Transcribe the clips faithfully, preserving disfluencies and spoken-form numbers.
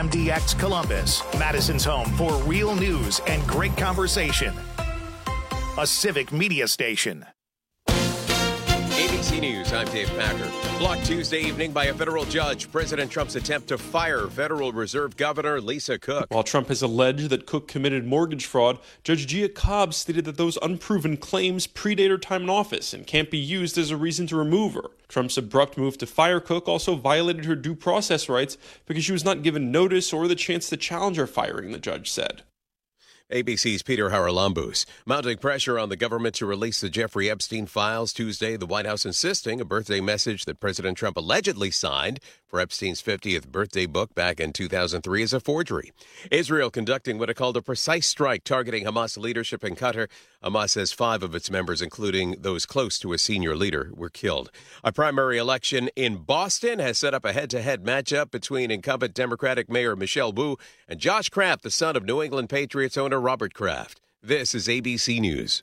M D X Columbus, Madison's home for real news and great conversation. A Civic Media station. A B C News, I'm Dave Packer. Blocked Tuesday evening by a federal judge, President Trump's attempt to fire Federal Reserve Governor Lisa Cook. While Trump has alleged that Cook committed mortgage fraud, Judge Gia Cobb stated that those unproven claims predate her time in office and can't be used as a reason to remove her. Trump's abrupt move to fire Cook also violated her due process rights because she was not given notice or the chance to challenge her firing, the judge said. A B C's Peter Haralambous. Mounting pressure on the government to release the Jeffrey Epstein files Tuesday, the White House insisting a birthday message that President Trump allegedly signed for Epstein's fiftieth birthday book back in two thousand three is a forgery. Israel conducting what it called a precise strike targeting Hamas leadership in Qatar. Hamas says five of its members, including those close to a senior leader, were killed. A primary election in Boston has set up a head-to-head matchup between incumbent Democratic Mayor Michelle Wu and Josh Kraft, the son of New England Patriots owner Robert Kraft. This is A B C News.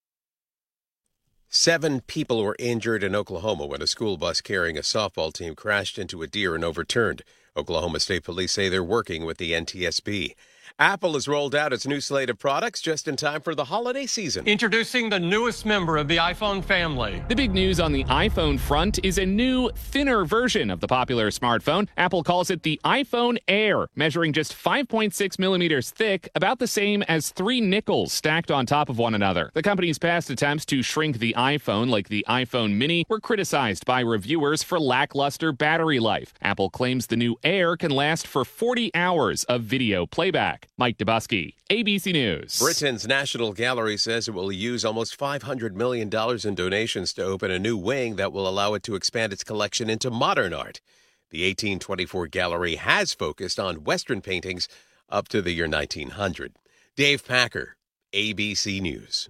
Seven people were injured in Oklahoma when a school bus carrying a softball team crashed into a deer and overturned. Oklahoma State Police say they're working with the N T S B. Apple has rolled out its new slate of products just in time for the holiday season. Introducing the newest member of the iPhone family. The big news on the iPhone front is a new, thinner version of the popular smartphone. Apple calls it the iPhone Air, measuring just five point six millimeters thick, about the same as three nickels stacked on top of one another. The company's past attempts to shrink the iPhone, like the iPhone Mini, were criticized by reviewers for lackluster battery life. Apple claims the new Air can last for forty hours of video playback. Mike Dubusky, A B C News. Britain's National Gallery says it will use almost five hundred million dollars in donations to open a new wing that will allow it to expand its collection into modern art. The eighteen twenty-four gallery has focused on Western paintings up to the year nineteen hundred. Dave Packer, A B C News.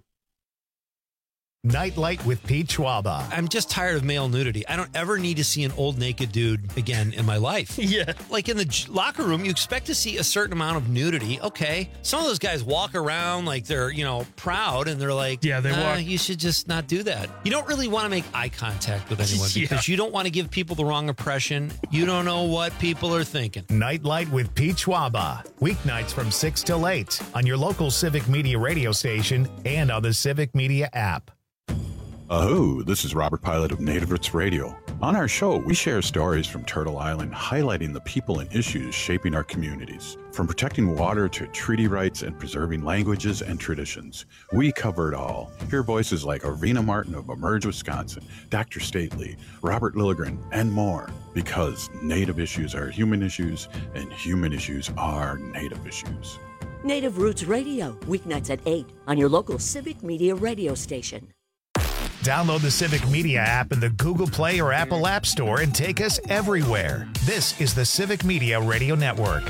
Nightlight with Pete Schwaba. I'm just tired of male nudity. I don't ever need to see an old naked dude again in my life. Yeah. Like in the j- locker room, you expect to see a certain amount of nudity. Okay. Some of those guys walk around like they're, you know, proud and they're like, Yeah, they nah, walk. you should just not do that. You don't really want to make eye contact with anyone Yeah. because you don't want to give people the wrong impression. You don't know what people are thinking. Nightlight with Pete Schwaba. Weeknights from six till eight on your local Civic Media radio station and on the Civic Media app. Oh, this is Robert Pilot of Native Roots Radio. On our show, we share stories from Turtle Island, highlighting the people and issues shaping our communities. From protecting water to treaty rights and preserving languages and traditions, we cover it all. Hear voices like Arena Martin of Emerge, Wisconsin, Doctor Stately, Robert Lilligren, and more. Because Native issues are human issues, and human issues are Native issues. Native Roots Radio, weeknights at eight on your local Civic Media radio station. Download the Civic Media app in the Google Play or Apple App Store and take us everywhere. This is the Civic Media Radio Network.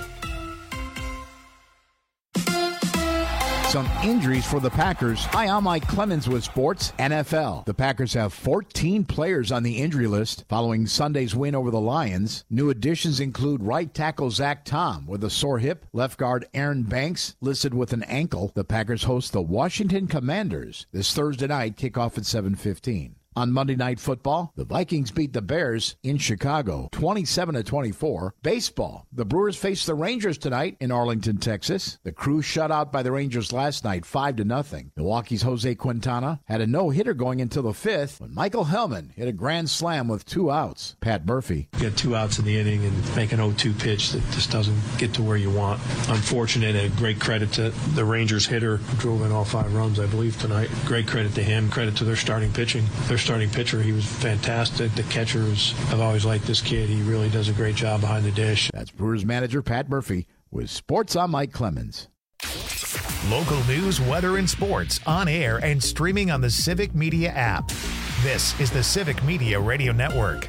Some injuries for the Packers. Hi, I'm Mike Clemens with Sports N F L. The Packers have fourteen players on the injury list following Sunday's win over the Lions. New additions include right tackle Zach Tom with a sore hip, left guard Aaron Banks listed with an ankle. The Packers host the Washington Commanders this Thursday night, kickoff at seven fifteen. On Monday Night Football, the Vikings beat the Bears in Chicago, twenty-seven to twenty-four. Baseball, the Brewers face the Rangers tonight in Arlington, Texas. The Crew shut out by the Rangers last night, five to nothing. Milwaukee's Jose Quintana had a no-hitter going until the fifth when Michael Hellman hit a grand slam with two outs. Pat Murphy. You get two outs in the inning and make an oh two pitch that just doesn't get to where you want. Unfortunate, and great credit to the Rangers hitter who drove in all five runs, I believe, tonight. Great credit to him. Credit to their starting pitching. Their starting pitcher, he was fantastic. The catchers, I've always liked this kid. He really does a great job behind the dish. That's Brewers manager Pat Murphy with Sports on Mike Clemens. Local news, weather, and sports on air and streaming on the Civic Media app. This is the Civic Media Radio Network.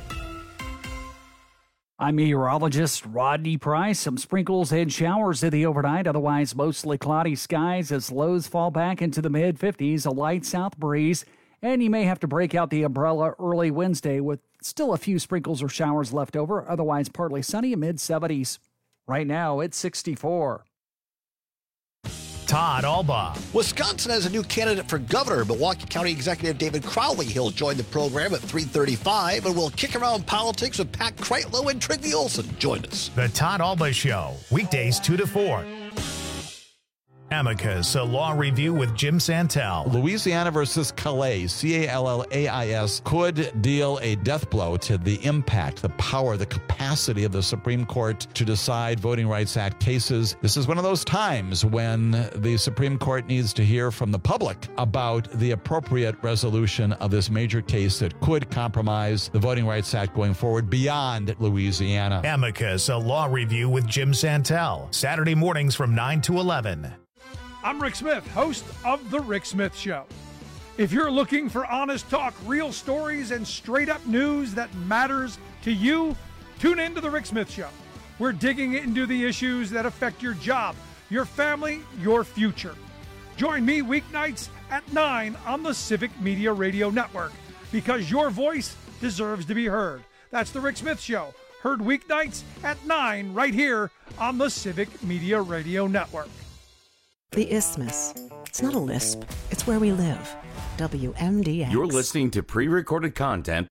I'm meteorologist Rodney Price. Some sprinkles and showers in the overnight, otherwise mostly cloudy skies as lows fall back into the mid fifties, a light south breeze. And you may have to break out the umbrella early Wednesday with still a few sprinkles or showers left over. Otherwise, partly sunny, mid seventies. Right now, it's sixty-four. Todd Albaugh. Wisconsin has a new candidate for governor. Milwaukee County Executive David Crowley. He'll join the program at three thirty-five, and we'll kick around politics with Pat Kreitlow and Trygve Olson. Join us. The Todd Albaugh Show, weekdays two to four. Amicus, a law review with Jim Santel. Louisiana versus Calais, C A L L A I S, could deal a death blow to the impact, the power, the capacity of the Supreme Court to decide Voting Rights Act cases. This is one of those times when the Supreme Court needs to hear from the public about the appropriate resolution of this major case that could compromise the Voting Rights Act going forward beyond Louisiana. Amicus, a law review with Jim Santel. Saturday mornings from nine to eleven. I'm Rick Smith, host of The Rick Smith Show. If you're looking for honest talk, real stories, and straight-up news that matters to you, tune in to The Rick Smith Show. We're digging into the issues that affect your job, your family, your future. Join me weeknights at nine on the Civic Media Radio Network, because your voice deserves to be heard. That's The Rick Smith Show, heard weeknights at nine right here on the Civic Media Radio Network. The Isthmus. It's not a lisp. It's where we live. W M D X. You're listening to pre-recorded content.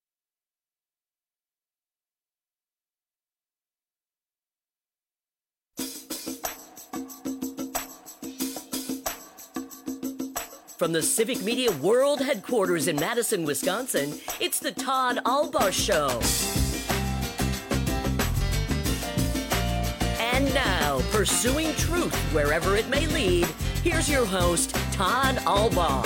From the Civic Media World Headquarters in Madison, Wisconsin, it's the Todd Albaugh Show. And now, pursuing truth wherever it may lead, here's your host, Todd Albaugh.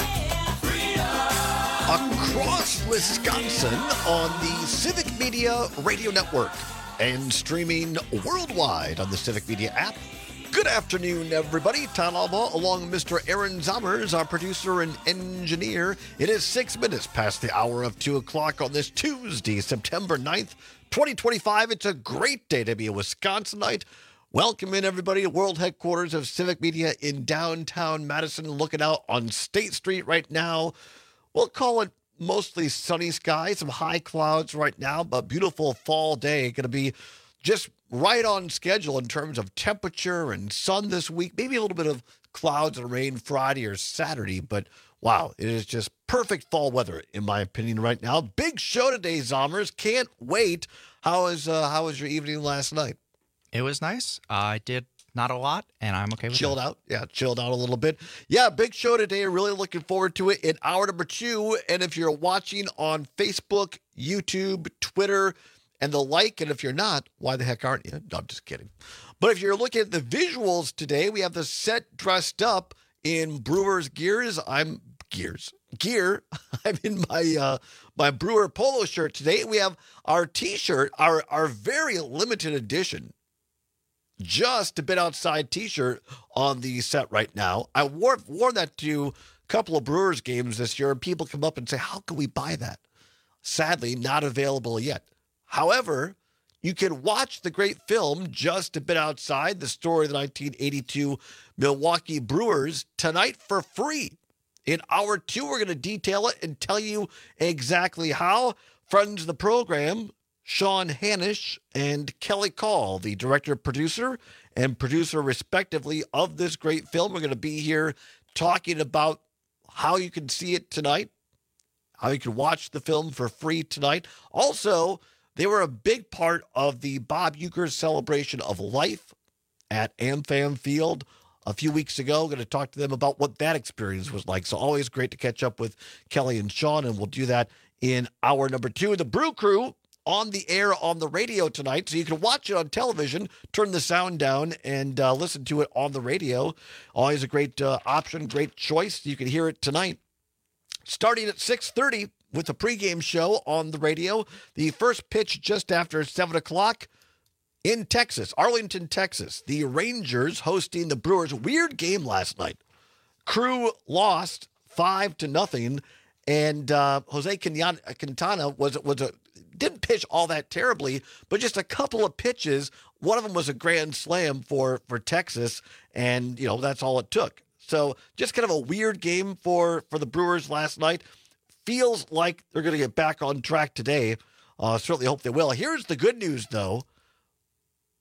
Across Wisconsin on the Civic Media Radio Network and streaming worldwide on the Civic Media app. Good afternoon, everybody. Todd Albaugh along with Mister Aaron Zommers, our producer and engineer. It is six minutes past the hour of two o'clock on this Tuesday, September ninth, twenty twenty-five. It's a great day to be a Wisconsinite. Welcome in, everybody, to world headquarters of Civic Media in downtown Madison. Looking out on State Street right now. We'll call it mostly sunny skies, some high clouds right now, but beautiful fall day. Going to be just right on schedule in terms of temperature and sun this week. Maybe a little bit of clouds and rain Friday or Saturday, but wow, it is just perfect fall weather, in my opinion, right now. Big show today, Zommers. Can't wait. How is uh, how was your evening last night? It was nice. Uh, I did not a lot, and I'm okay with it. Chilled out. Yeah, chilled out a little bit. Yeah, big show today. Really looking forward to it in hour number two. And if you're watching on Facebook, YouTube, Twitter, and the like, and if you're not, why the heck aren't you? No, I'm just kidding. But if you're looking at the visuals today, we have the set dressed up in Brewers gears. I'm gears. Gear. I'm in my uh, my Brewer polo shirt today. We have our T-shirt, our, our very limited edition Just a Bit Outside T-shirt on the set right now. I wore, wore that to a couple of Brewers games this year, and people come up and say, how can we buy that? Sadly, not available yet. However, you can watch the great film Just a Bit Outside, the story of the nineteen eighty-two Milwaukee Brewers, tonight for free. In hour two, we're going to detail it and tell you exactly how. Friends of the program, Sean Hanish and Kelly Call, the director, producer, and producer respectively of this great film, are going to be here talking about how you can see it tonight, how you can watch the film for free tonight. Also, they were a big part of the Bob Uecker celebration of life at AmFam Field a few weeks ago. Going to talk to them about what that experience was like. So always great to catch up with Kelly and Sean, and we'll do that in hour number two. The Brew Crew on the air on the radio tonight, so you can watch it on television, turn the sound down, and uh, listen to it on the radio. Always a great uh, option, great choice. You can hear it tonight, starting at six thirty with the pregame show on the radio. The first pitch just after seven o'clock in Texas, Arlington, Texas. The Rangers hosting the Brewers. Weird game last night. Crew lost five to nothing, and uh, Jose Quintana was was a didn't pitch all that terribly, but just a couple of pitches. One of them was a grand slam for for Texas, and you know that's all it took. So just kind of a weird game for for the Brewers last night. Feels like they're going to get back on track today. Uh, certainly hope they will. Here's the good news, though.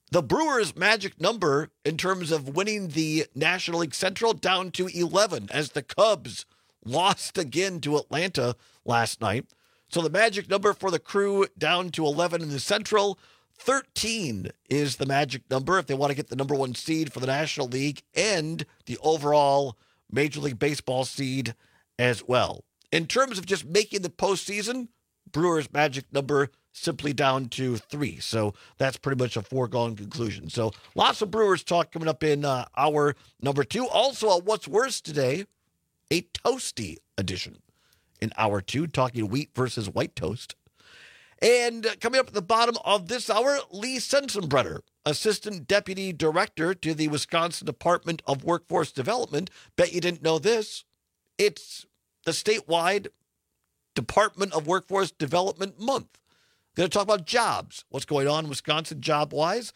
the Brewers' magic number in terms of winning the National League Central down to eleven as the Cubs lost again to Atlanta last night. So the magic number for the Crew down to eleven in the Central. thirteen is the magic number if they want to get the number one seed for the National League and the overall Major League Baseball seed as well. In terms of just making the postseason, Brewers' magic number simply down to three. So that's pretty much a foregone conclusion. So lots of Brewers talk coming up in uh, hour number two. Also, uh, what's worse today, a toasty edition in hour two, talking wheat versus white toast. And uh, coming up at the bottom of this hour, Lee Sensenbrenner, Assistant Deputy Director to the Wisconsin Department of Workforce Development. Bet you didn't know this. It's the statewide Department of Workforce Development Month. Going to talk about jobs, what's going on in Wisconsin job-wise.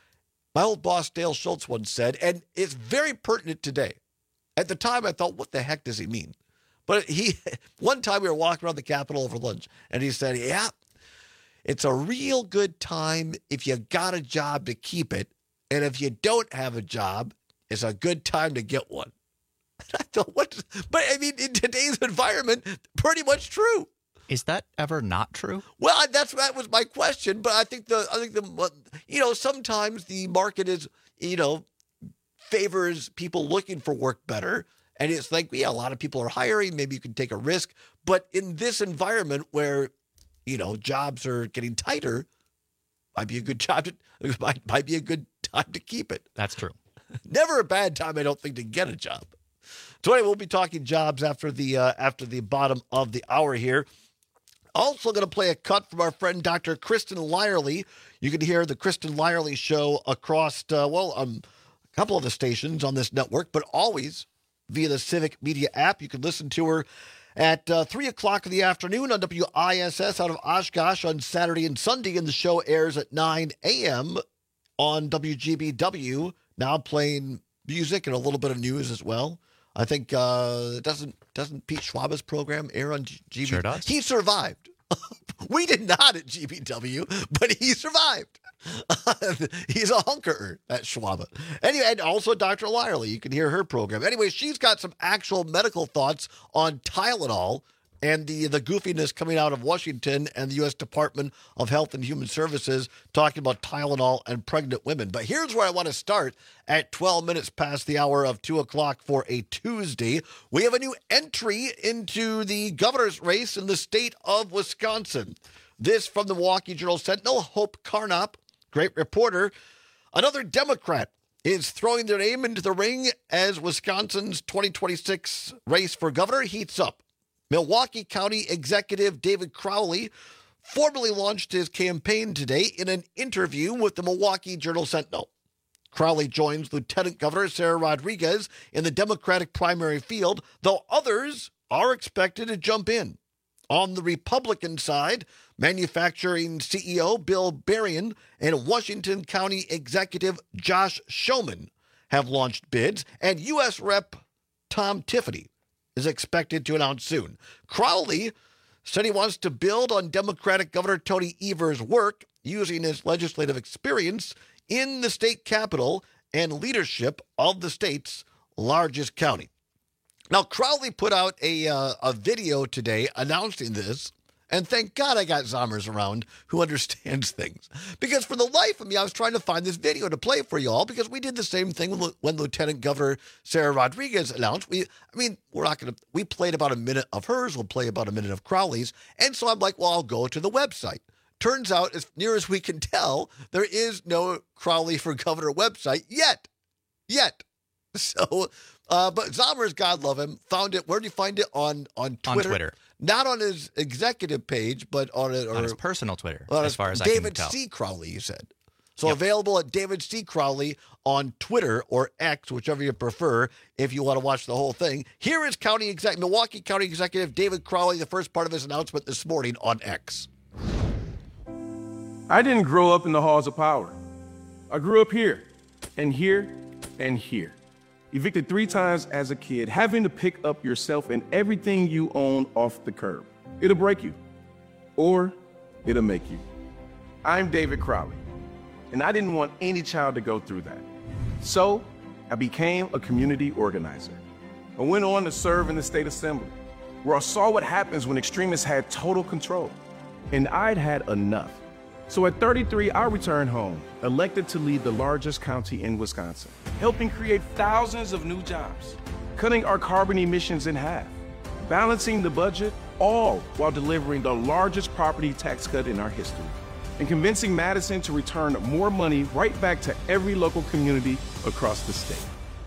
My old boss, Dale Schultz, once said, and it's very pertinent today. At the time, I thought, what the heck does he mean? But he, one time we were walking around the Capitol over lunch, and he said, yeah, it's a real good time if you got a job to keep it, and if you don't have a job, it's a good time to get one. I thought, what? But I mean, in today's environment, pretty much true. Is that ever not true? Well, that's that was my question. But I think the I think the you know sometimes the market is you know favors people looking for work better, and it's like yeah, a lot of people are hiring. Maybe you can take a risk, but in this environment where you know jobs are getting tighter, might be a good job to might might be a good time to keep it. That's true. Never a bad time, I don't think, to get a job. So anyway, we'll be talking jobs after the uh, after the bottom of the hour here. Also going to play a cut from our friend Doctor Kristen Lyerly. You can hear the Kristen Lyerly show across, uh, well, um, a couple of the stations on this network, but always via the Civic Media app. You can listen to her at uh, three o'clock in the afternoon on W I S S out of Oshkosh on Saturday and Sunday, and the show airs at nine a.m. on W G B W, now playing music and a little bit of news as well. I think uh, doesn't doesn't Pete Schwaba's program air on G B W? Sure does. He survived. We did not at G B W, but he survived. He's a hunkerer, that Schwaba. Anyway, and also Doctor Lyerly. You can hear her program. Anyway, she's got some actual medical thoughts on Tylenol and the, the goofiness coming out of Washington and the U S Department of Health and Human Services talking about Tylenol and pregnant women. But here's where I want to start at twelve minutes past the hour of two o'clock for a Tuesday. We have a new entry into the governor's race in the state of Wisconsin. This from the Milwaukee Journal-Sentinel, Hope Carnop, great reporter. Another Democrat is throwing their name into the ring as Wisconsin's twenty twenty-six race for governor heats up. Milwaukee County Executive David Crowley formally launched his campaign today in an interview with the Milwaukee Journal-Sentinel. Crowley joins Lieutenant Governor Sarah Rodriguez in the Democratic primary field, though others are expected to jump in. On the Republican side, manufacturing C E O Bill Berrien and Washington County Executive Josh Schoeman have launched bids, and U S Rep Tom Tiffany is expected to announce soon. Crowley said he wants to build on Democratic Governor Tony Evers' work using his legislative experience in the state capital and leadership of the state's largest county. Now, Crowley put out a uh, a video today announcing this, and thank God I got Zommers around who understands things. Because for the life of me, I was trying to find this video to play for you all, because we did the same thing when, when Lieutenant Governor Sarah Rodriguez announced. We, I mean, we're not going to, we played about a minute of hers, we'll play about a minute of Crowley's, and so I'm like, well, I'll go to the website. Turns out, as near as we can tell, there is no Crowley for Governor website yet. Yet. So, uh, but Zommers, God love him, found it. Where did you find it? On on Twitter. On Twitter. Not on his executive page, but on it. Or, on his personal Twitter, as as far as David I can tell. C. Crowley, you said. So Yep. available at David C. Crowley on Twitter or X, whichever you prefer, if you want to watch the whole thing. Here is County Exec- Milwaukee County Executive David Crowley, the first part of his announcement this morning on X. I didn't grow up in the halls of power. I grew up here, and here, and here. Evicted three times as a kid, having to pick up yourself and everything you own off the curb. It'll break you, or it'll make you. I'm David Crowley. and I didn't want any child to go through that. So I became a community organizer. I went on to serve in the state assembly, where I saw what happens when extremists had total control. And I'd had enough. So at thirty-three, I returned home, elected to lead the largest county in Wisconsin, helping create thousands of new jobs, cutting our carbon emissions in half, balancing the budget, all while delivering the largest property tax cut in our history, and convincing Madison to return more money right back to every local community across the state.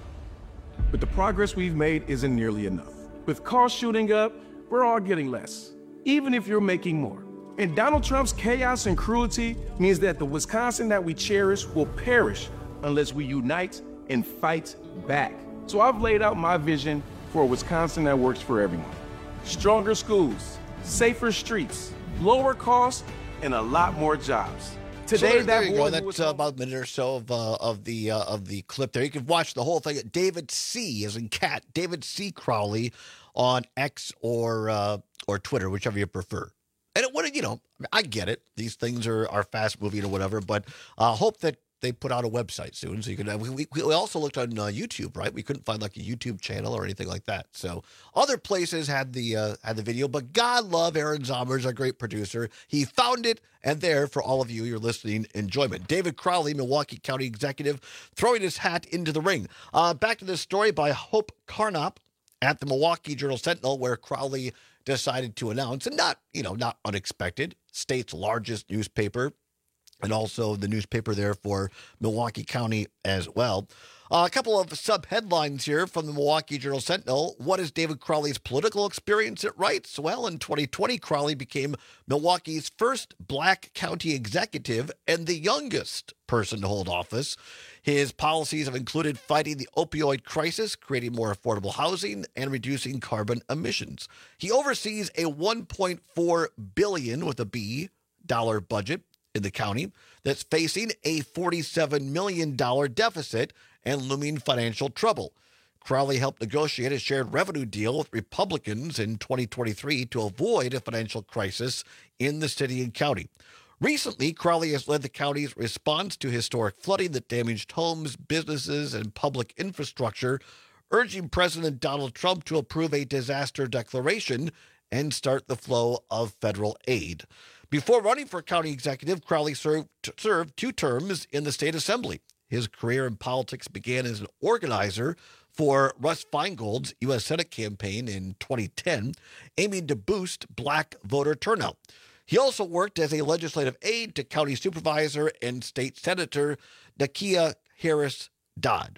But the progress we've made isn't nearly enough. With costs shooting up, we're all getting less, even if you're making more. And Donald Trump's chaos and cruelty means that the Wisconsin that we cherish will perish unless we unite and fight back. So I've laid out my vision for a Wisconsin that works for everyone. Stronger schools, safer streets, lower costs, and a lot more jobs. Today, so there, that there you boy go. That's uh, about a minute or so of uh, of the uh, of the clip there. You can watch the whole thing at David C. as in cat, David C. Crowley on X or uh, or Twitter, whichever you prefer. And it would, you know, I get it. These things are, are fast moving or whatever, but I uh, hope that they put out a website soon so you can. Uh, we, we we also looked on uh, YouTube, right? We couldn't find like a YouTube channel or anything like that. So other places had the uh, had the video, but God love Aaron Zommers, our great producer. He found it, and there for all of you, your listening enjoyment. David Crowley, Milwaukee County Executive, throwing his hat into the ring. Uh, back to this story by Hope Carnop at the Milwaukee Journal-Sentinel, where Crowley decided to announce, and not, you know, not unexpected, state's largest newspaper, and also the newspaper there for Milwaukee County as well. Uh, a couple of sub-headlines here from the Milwaukee Journal-Sentinel. What is David Crowley's political experience? It writes, well, in twenty twenty, Crowley became Milwaukee's first black county executive and the youngest person to hold office. His policies have included fighting the opioid crisis, creating more affordable housing, and reducing carbon emissions. He oversees a one point four billion dollars with a B dollar budget in the county that's facing a forty-seven million dollars deficit and looming financial trouble. Crowley helped negotiate a shared revenue deal with Republicans in twenty twenty-three to avoid a financial crisis in the city and county. Recently, Crowley has led the county's response to historic flooding that damaged homes, businesses, and public infrastructure, urging President Donald Trump to approve a disaster declaration and start the flow of federal aid. Before running for county executive, Crowley served, served two terms in the state assembly. His career in politics began as an organizer for Russ Feingold's U S Senate campaign in twenty ten, aiming to boost black voter turnout. He also worked as a legislative aide to County Supervisor and State Senator Nakia Harris Dodd.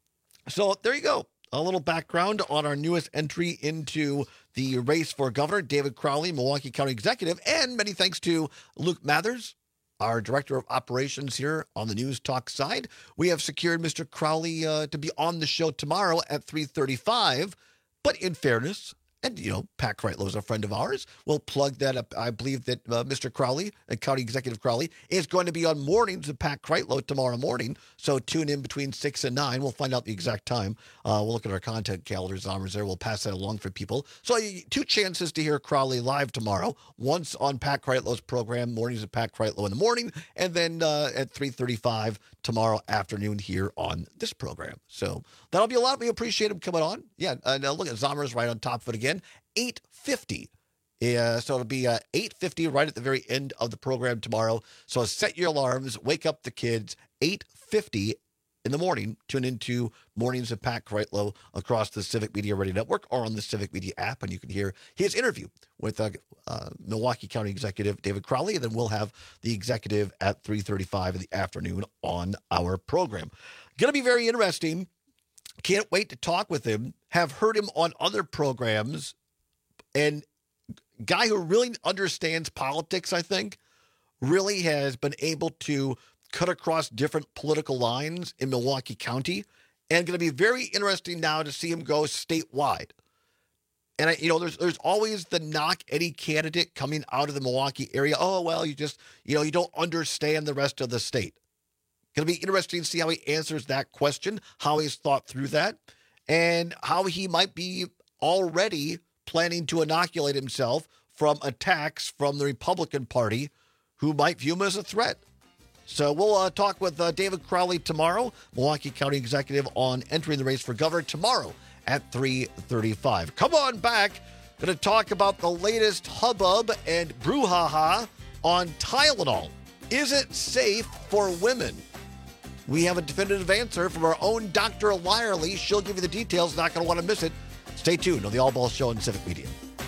So there you go. A little background on our newest entry into the race for governor, David Crowley, Milwaukee County Executive, and many thanks to Luke Mathers, our Director of Operations here on the News Talk side. We have secured Mister Crowley uh, to be on the show tomorrow at three thirty-five, but in fairness, and, you know, Pat Kreitlow is a friend of ours. We'll plug that up. I believe that uh, Mister Crowley, and County Executive Crowley, is going to be on mornings with Pat Kreitlow tomorrow morning. So tune in between six and nine. We'll find out the exact time. Uh, we'll look at our content calendars. Zommers there. We'll pass that along for people. So two chances to hear Crowley live tomorrow. Once on Pat Kreitlow's program, mornings with Pat Kreitlow in the morning, and then uh, at three thirty-five tomorrow afternoon here on this program. So that'll be a lot. We appreciate him coming on. Yeah, uh, now look at Zommers right on top of it again. eight fifty. Yeah, so it'll be uh, eight fifty right at the very end of the program tomorrow. So set your alarms, wake up the kids, eight fifty in the morning. Tune into Mornings with Pat Kreitlow across the Civic Media Radio Network or on the Civic Media app, and you can hear his interview with uh, uh, Milwaukee County Executive David Crowley, and then we'll have the executive at three thirty-five in the afternoon on our program. Going to be very interesting. Can't wait to talk with him. Have heard him on other programs. And guy who really understands politics, I think, really has been able to cut across different political lines in Milwaukee County. And going to be very interesting now to see him go statewide. And, I, you know, there's there's always the knock any candidate coming out of the Milwaukee area. Oh, well, you just, you know, you don't understand the rest of the state. Going to be interesting to see how he answers that question, how he's thought through that, and how he might be already planning to inoculate himself from attacks from the Republican Party who might view him as a threat. So we'll uh, talk with uh, David Crowley tomorrow, Milwaukee County Executive, on entering the race for governor tomorrow at three thirty-five. Come on back. Going to talk about the latest hubbub and brouhaha on Tylenol. Is it safe for women? We have a definitive answer from our own Doctor Lyerly. She'll give you the details. Not going to want to miss it. Stay tuned on the All Ball Show on Civic Media.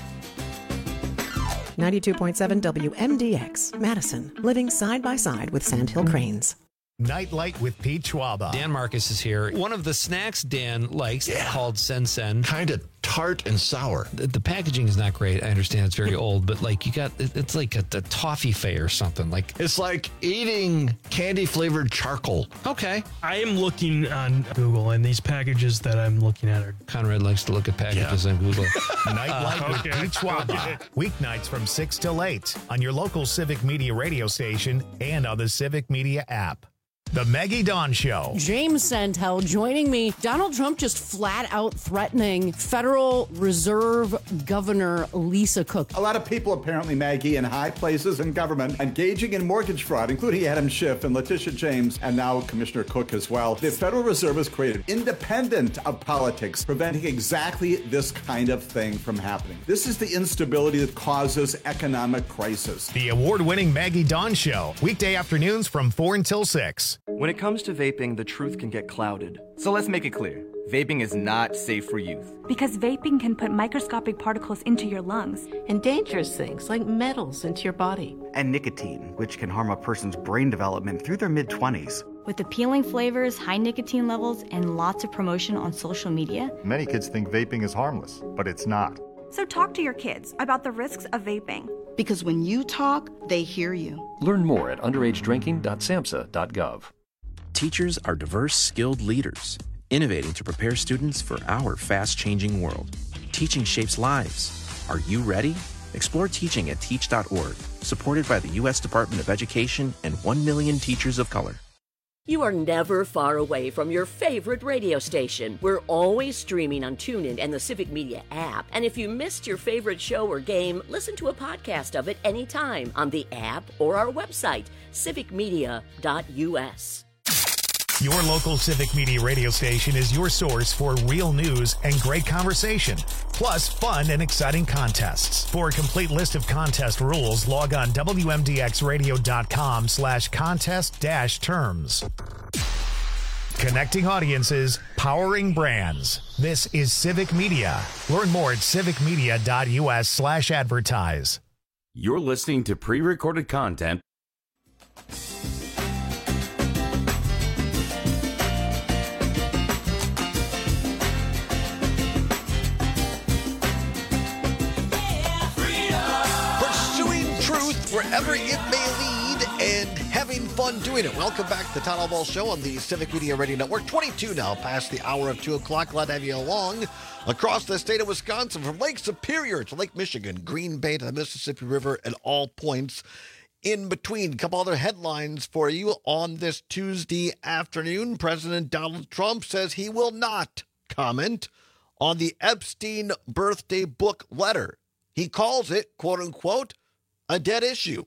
ninety-two point seven W M D X, Madison, living side by side with Sandhill Cranes. Nightlight with Pete Schwaba. Dan Marcus is here. One of the snacks Dan likes Yeah. called Sen Sen. Kind of tart and sour. The, the packaging is not great. I understand it's very old, but like you got, it, it's like a, a toffee fay or something. Like It's like eating candy-flavored charcoal. Okay. I am looking on Google, and these packages that I'm looking at are. Conrad likes to look at packages on Google. Nightlight Uh, with okay. Pete Schwaba. Weeknights from six till eight on your local Civic Media radio station and on the Civic Media app. The Maggie Dawn Show. James Santel joining me. Donald Trump just flat out threatening Federal Reserve Governor Lisa Cook. A lot of people, apparently, Maggie, in high places in government, engaging in mortgage fraud, including Adam Schiff and Letitia James, and now Commissioner Cook as well. The Federal Reserve has created independent of politics, preventing exactly this kind of thing from happening. This is the instability that causes economic crisis. The award-winning Maggie Dawn Show. Weekday afternoons from four until six. When it comes to vaping, the truth can get clouded. So let's make it clear. Vaping is not safe for youth. Because vaping can put microscopic particles into your lungs. And dangerous things like metals into your body. And nicotine, which can harm a person's brain development through their mid-twenties. With appealing flavors, high nicotine levels, and lots of promotion on social media. Many kids think vaping is harmless, but it's not. So talk to your kids about the risks of vaping. Because when you talk, they hear you. Learn more at underage drinking dot samhsa dot gov. Teachers are diverse, skilled leaders, innovating to prepare students for our fast-changing world. Teaching shapes lives. Are you ready? Explore teaching at teach dot org, supported by the U S Department of Education and one million teachers of color. You are never far away from your favorite radio station. We're always streaming on TuneIn and the Civic Media app. And if you missed your favorite show or game, listen to a podcast of it anytime on the app or our website, civic media dot u s. Your local Civic Media radio station is your source for real news and great conversation, plus fun and exciting contests. For a complete list of contest rules, log on W M D X radio dot com slash contest dash terms. Connecting audiences, powering brands. This is Civic Media. Learn more at civic media dot u s slash advertise. You're listening to pre-recorded content. Wherever it may lead and having fun doing it. Welcome back to the Town Hall Ball Show on the Civic Media Radio Network. twenty-two now past the hour of two o'clock. Glad to have you along across the state of Wisconsin from Lake Superior to Lake Michigan, Green Bay to the Mississippi River, and all points in between. A couple other headlines for you on this Tuesday afternoon. President Donald Trump says he will not comment on the Epstein birthday book letter. He calls it, quote unquote, a dead issue.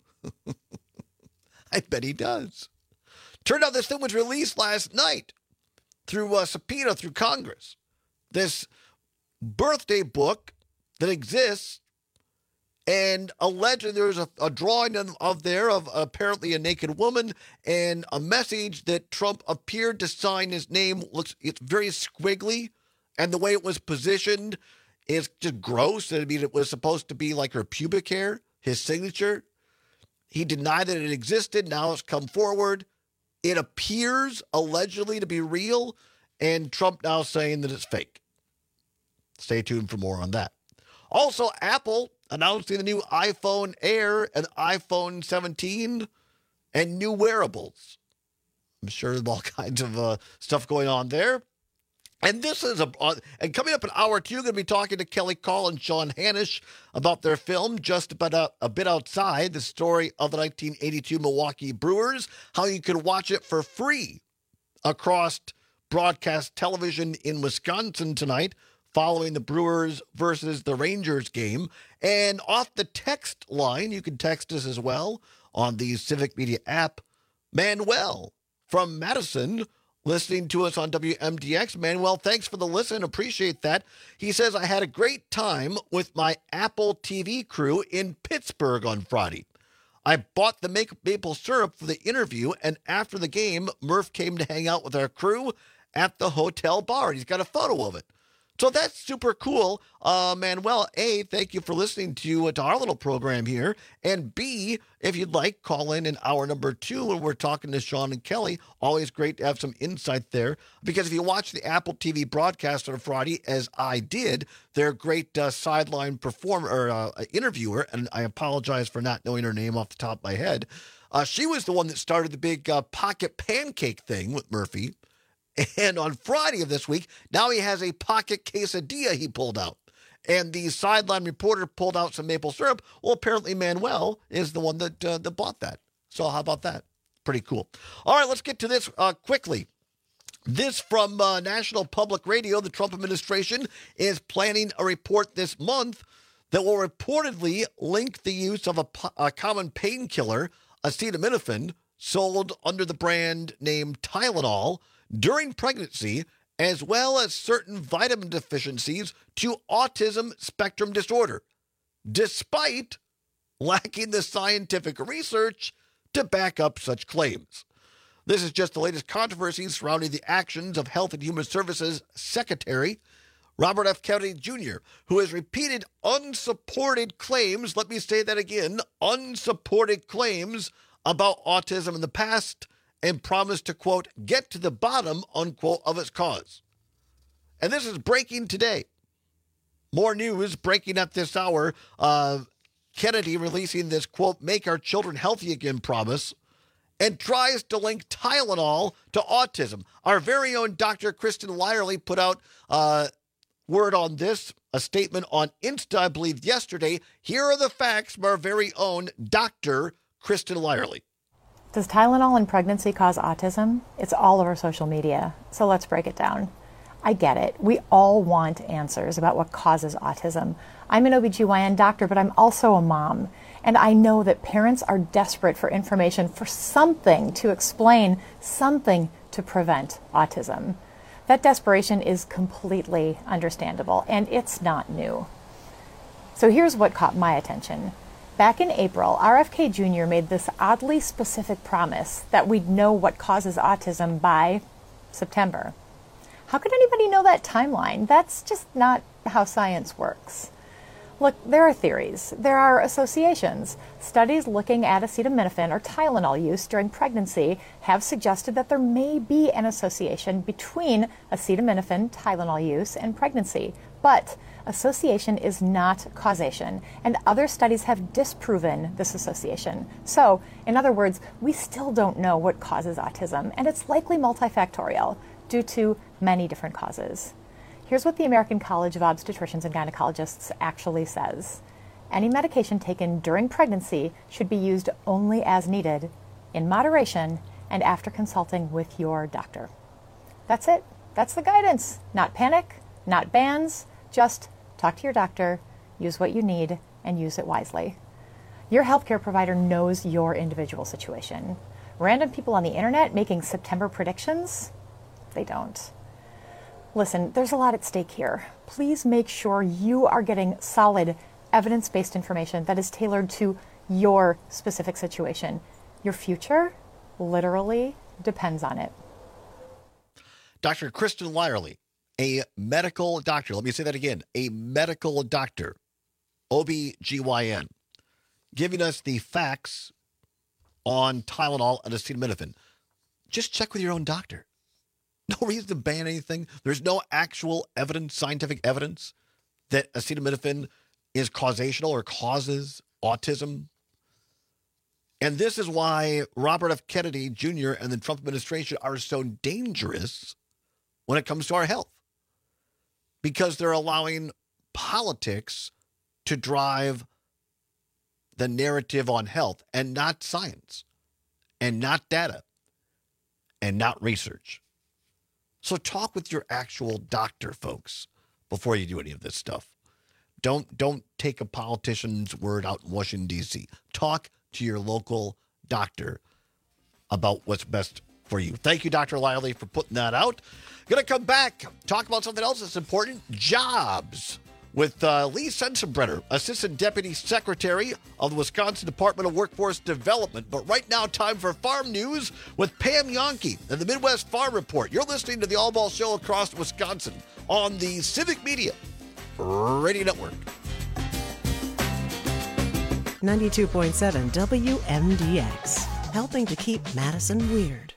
I bet he does. Turned out this thing was released last night through a subpoena through Congress. This birthday book that exists, and allegedly there's a, a drawing of, of there of apparently a naked woman and a message that Trump appeared to sign. His name looks, it's very squiggly, and the way it was positioned is just gross. I mean, it was supposed to be like her pubic hair. His signature, he denied that it existed. Now it's come forward. It appears allegedly to be real, and Trump now saying that it's fake. Stay tuned for more on that. Also, Apple announcing the new iPhone Air and iPhone seventeen and new wearables. I'm sure there's all kinds of uh, stuff going on there. And this is a, uh, and coming up in hour two, going to be talking to Kelly Call and Sean Hanish about their film, Just About a, a Bit Outside, the story of the nineteen eighty-two Milwaukee Brewers, how you can watch it for free across broadcast television in Wisconsin tonight, following the Brewers versus the Rangers game. And off the text line, you can text us as well on the Civic Media app, Manuel from Madison, listening to us on W M D X. Manuel, thanks for the listen. Appreciate that. He says, I had a great time with my Apple T V crew in Pittsburgh on Friday. I bought the maple syrup for the interview, and after the game, Murph came to hang out with our crew at the hotel bar. He's got a photo of it. So that's super cool. Uh, Manuel, A, thank you for listening to, uh, to our little program here. And B, if you'd like, call in in hour number two when we're talking to Sean and Kelly. Always great to have some insight there. Because if you watch the Apple T V broadcast on Friday, as I did, their great uh, sideline performer or uh, interviewer, and I apologize for not knowing her name off the top of my head, uh, she was the one that started the big uh, pocket pancake thing with Murphy. And on Friday of this week, now he has a pocket quesadilla he pulled out. And the sideline reporter pulled out some maple syrup. Well, apparently Manuel is the one that, uh, that bought that. So how about that? Pretty cool. All right, let's get to this uh, quickly. This from uh, National Public Radio. The Trump administration is planning a report this month that will reportedly link the use of a, a common painkiller, acetaminophen, sold under the brand name Tylenol, during pregnancy, as well as certain vitamin deficiencies to autism spectrum disorder, despite lacking the scientific research to back up such claims. This is just the latest controversy surrounding the actions of Health and Human Services Secretary Robert F. Kennedy Junior, who has repeated unsupported claims, let me say that again, unsupported claims about autism in the past, and promised to, quote, get to the bottom, unquote, of its cause. And this is breaking today. More news breaking at this hour. Uh, Kennedy releasing this, quote, make our children healthy again promise, and tries to link Tylenol to autism. Our very own Doctor Kristen Lyerly put out uh, word on this, a statement on Insta, I believe, yesterday. Here are the facts from our very own Doctor Kristen Lyerly. Does Tylenol in pregnancy cause autism? It's all over social media, so let's break it down. I get it. We all want answers about what causes autism. I'm an O B G Y N doctor, but I'm also a mom, and I know that parents are desperate for information, for something to explain, something to prevent autism. That desperation is completely understandable, and it's not new. So here's what caught my attention. Back in April, R F K Junior made this oddly specific promise that we'd know what causes autism by September. How could anybody know that timeline? That's just not how science works. Look, there are theories. There are associations. Studies looking at acetaminophen or Tylenol use during pregnancy have suggested that there may be an association between acetaminophen, Tylenol use, and pregnancy. But association is not causation, and other studies have disproven this association. So, in other words, we still don't know what causes autism, and it's likely multifactorial due to many different causes. Here's what the American College of Obstetricians and Gynecologists actually says. Any medication taken during pregnancy should be used only as needed, in moderation, and after consulting with your doctor. That's it. That's the guidance. Not panic, not bans, just talk to your doctor, use what you need, and use it wisely. Your healthcare provider knows your individual situation. Random people on the internet making September predictions? They don't. Listen, there's a lot at stake here. Please make sure you are getting solid, evidence-based information that is tailored to your specific situation. Your future literally depends on it. Doctor Kristen Lyerly, a medical doctor. Let me say that again. A medical doctor, O B G Y N, giving us the facts on Tylenol and acetaminophen. Just check with your own doctor. No reason to ban anything. There's no actual evidence, scientific evidence, that acetaminophen is causational or causes autism. And this is why Robert F. Kennedy Junior and the Trump administration are so dangerous when it comes to our health. Because they're allowing politics to drive the narrative on health and not science and not data and not research. So talk with your actual doctor, folks, before you do any of this stuff. Don't don't take a politician's word out in Washington, D C. Talk to your local doctor about what's best for you. Thank you, Doctor Lively, for putting that out. Going to come back, talk about something else that's important, jobs, with uh, Lee Sensenbrenner, Assistant Deputy Secretary of the Wisconsin Department of Workforce Development. But right now, time for farm news with Pam Yonke and the Midwest Farm Report. You're listening to the All Ball Show across Wisconsin on the Civic Media Radio Network. ninety-two point seven W M D X, helping to keep Madison weird.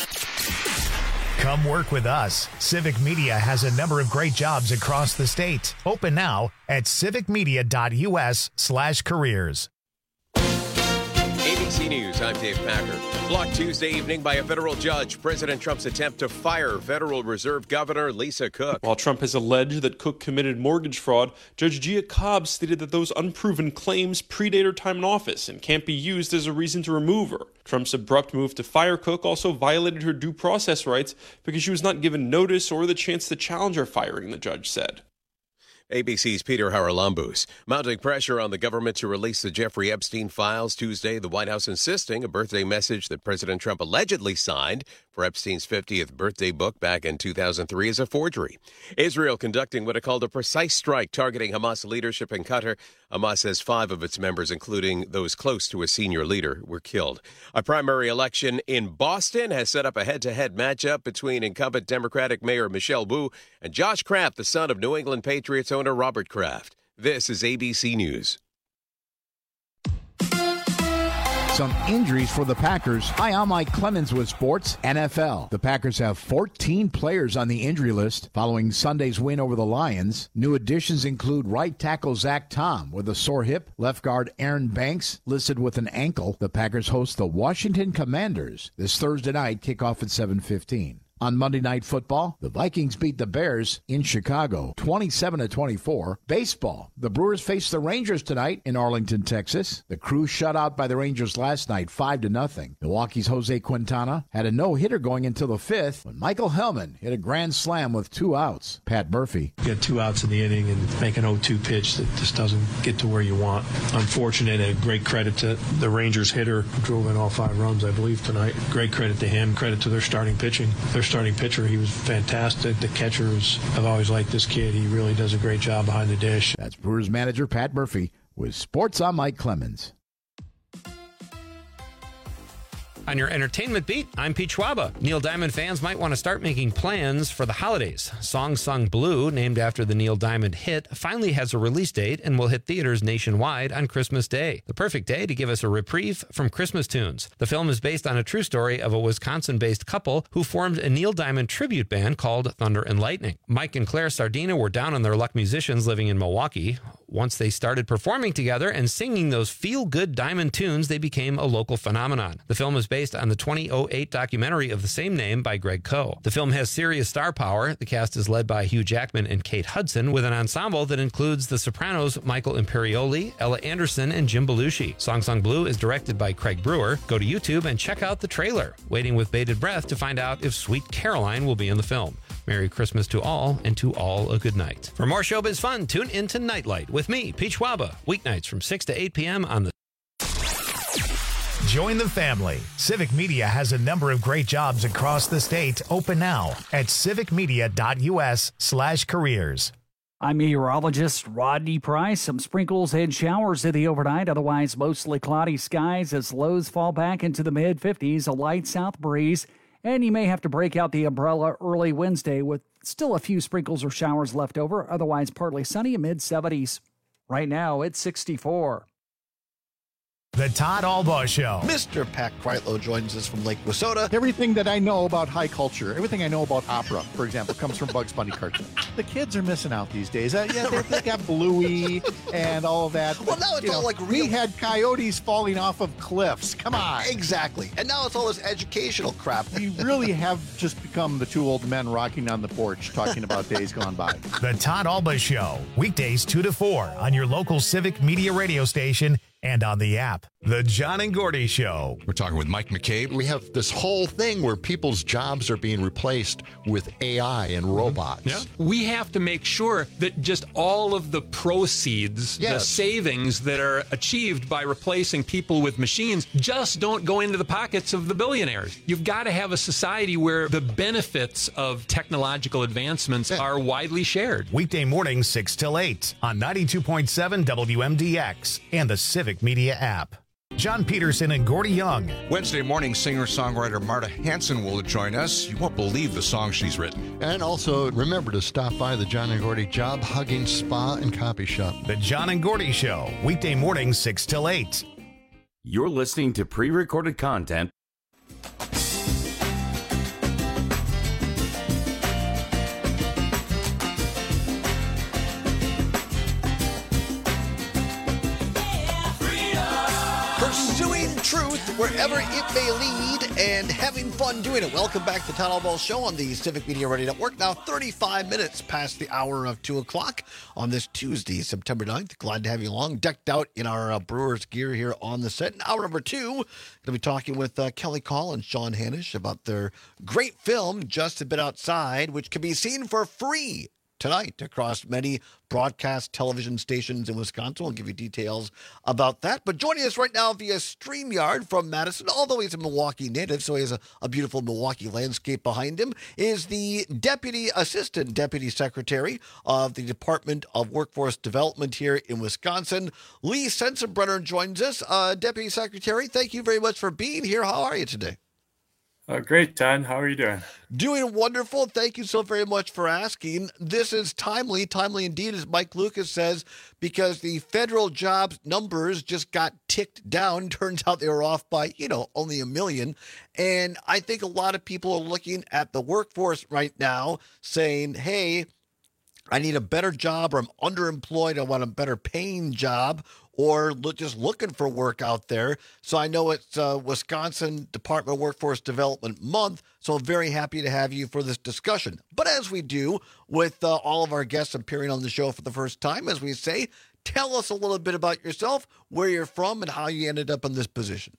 Come work with us. Civic Media has a number of great jobs across the state. Open now at civicmedia.us slash careers. A B C News, I'm Dave Packer. Blocked Tuesday evening by a federal judge, President Trump's attempt to fire Federal Reserve Governor Lisa Cook. While Trump has alleged that Cook committed mortgage fraud, Judge Gia Cobb stated that those unproven claims predate her time in office and can't be used as a reason to remove her. Trump's abrupt move to fire Cook also violated her due process rights because she was not given notice or the chance to challenge her firing, the judge said. A B C's Peter Haralambous. Mounting pressure on the government to release the Jeffrey Epstein files Tuesday, the White House insisting a birthday message that President Trump allegedly signed for Epstein's fiftieth birthday book back in two thousand three is a forgery. Israel conducting what it called a precise strike targeting Hamas leadership in Qatar. Hamas says five of its members, including those close to a senior leader, were killed. A primary election in Boston has set up a head-to-head matchup between incumbent Democratic Mayor Michelle Wu and Josh Kraft, the son of New England Patriots owner Robert Kraft. This is A B C News. Some injuries for the Packers. Hi, I'm Mike Clemens with Sports N F L. The Packers have fourteen players on the injury list following Sunday's win over the Lions. New additions include right tackle Zach Tom with a sore hip, left guard Aaron Banks listed with an ankle. The Packers host the Washington Commanders this Thursday night, kickoff at seven fifteen. On Monday Night Football, the Vikings beat the Bears in Chicago, twenty-seven to twenty-four. Baseball, the Brewers face the Rangers tonight in Arlington, Texas. The Crew shut out by the Rangers last night, five to nothing. Milwaukee's Jose Quintana had a no-hitter going until the fifth when Michael Hellman hit a grand slam with two outs. Pat Murphy. You get two outs in the inning and make an oh two pitch that just doesn't get to where you want. Unfortunate, a great credit to the Rangers hitter who drove in all five runs, I believe, tonight. Great credit to him. Credit to their starting pitching. Their starting pitcher, he was fantastic. The catchers, I've always liked this kid. He really does a great job behind the dish. That's Brewers manager Pat Murphy with Sports on Mike Clemens. On your entertainment beat, I'm Pete Schwaba. Neil Diamond fans might want to start making plans for the holidays. Song Sung Blue, named after the Neil Diamond hit, finally has a release date and will hit theaters nationwide on Christmas Day. The perfect day to give us a reprieve from Christmas tunes. The film is based on a true story of a Wisconsin-based couple who formed a Neil Diamond tribute band called Thunder and Lightning. Mike and Claire Sardina were down on their luck musicians living in Milwaukee. Once they started performing together and singing those feel-good Diamond tunes, they became a local phenomenon. The film is based on the two thousand eight documentary of the same name by Greg Coe. The film has serious star power. The cast is led by Hugh Jackman and Kate Hudson, with an ensemble that includes The Sopranos' Michael Imperioli, Ella Anderson, and Jim Belushi. Song Sung Blue is directed by Craig Brewer. Go to YouTube and check out the trailer. Waiting with bated breath to find out if Sweet Caroline will be in the film. Merry Christmas to all, and to all a good night. For more showbiz fun, tune into Nightlight with me, Pete Schwaba, weeknights from six to eight p.m. on the... Join the family. Civic Media has a number of great jobs across the state. Open now at civicmedia.us slash careers. I'm meteorologist Rodney Price. Some sprinkles and showers in the overnight. Otherwise, mostly cloudy skies as lows fall back into the mid fifties. A light south breeze. And you may have to break out the umbrella early Wednesday with still a few sprinkles or showers left over. Otherwise, partly sunny, mid seventies. Right now, it's sixty-four. The Todd Albaugh Show. Mister Pat Kreitlow joins us from Lake Wissota. Everything that I know about high culture, everything I know about opera, for example, comes from Bugs Bunny cartoons. The kids are missing out these days. Uh, yeah, they, they got Bluey and all of that. Well, now it's all know, like real. We had coyotes falling off of cliffs. Come on. Exactly. And now it's all this educational crap. We really have just become the two old men rocking on the porch talking about days gone by. The Todd Albaugh Show. Weekdays two to four on your local Civic Media radio station, and on the app. The John and Gordy Show. We're talking with Mike McCabe. We have this whole thing where people's jobs are being replaced with A I and robots. Yeah. We have to make sure that just all of the proceeds, Yes. the savings that are achieved by replacing people with machines just don't go into the pockets of the billionaires. You've got to have a society where the benefits of technological advancements yeah. are widely shared. Weekday mornings six till eight on ninety-two point seven W M D X and the Civic Media app. John Peterson and Gordy Young. Wednesday morning, singer-songwriter Marta Hanson will join us. You won't believe the song she's written. And also, remember to stop by the John and Gordy Job Hugging Spa and Copy Shop. The John and Gordy Show, weekday mornings six till eight. You're listening to pre-recorded content. Pursuing truth wherever it may lead and having fun doing it. Welcome back to the Town Hall Ball Show on the Civic Media Radio Network. Now thirty-five minutes past the hour of two o'clock on this Tuesday, September ninth. Glad to have you along. Decked out in our uh, Brewers gear here on the set. In hour number two, going to be talking with uh, Kelly Call and Sean Hanish about their great film, Just a Bit Outside, which can be seen for free tonight across many broadcast television stations in Wisconsin. We'll give you details about that. But joining us right now via StreamYard from Madison, although he's a Milwaukee native, so he has a, a beautiful Milwaukee landscape behind him, is the Deputy Assistant Deputy Secretary of the Department of Workforce Development here in Wisconsin. Lee Sensenbrenner joins us. Uh, Deputy Secretary, thank you very much for being here. How are you today? Uh, great, Todd. How are you doing? Doing wonderful. Thank you so very much for asking. This is timely, timely indeed, as Mike Lucas says, because the federal jobs numbers just got ticked down. Turns out they were off by, you know, only a million. And I think a lot of people are looking at the workforce right now saying, hey, I need a better job, or I'm underemployed. I want a better paying job, or look, just looking for work out there. So I know it's uh, Wisconsin Department of Workforce Development Month, so I'm very happy to have you for this discussion. But as we do with uh, all of our guests appearing on the show for the first time, as we say, tell us a little bit about yourself, where you're from, and how you ended up in this position.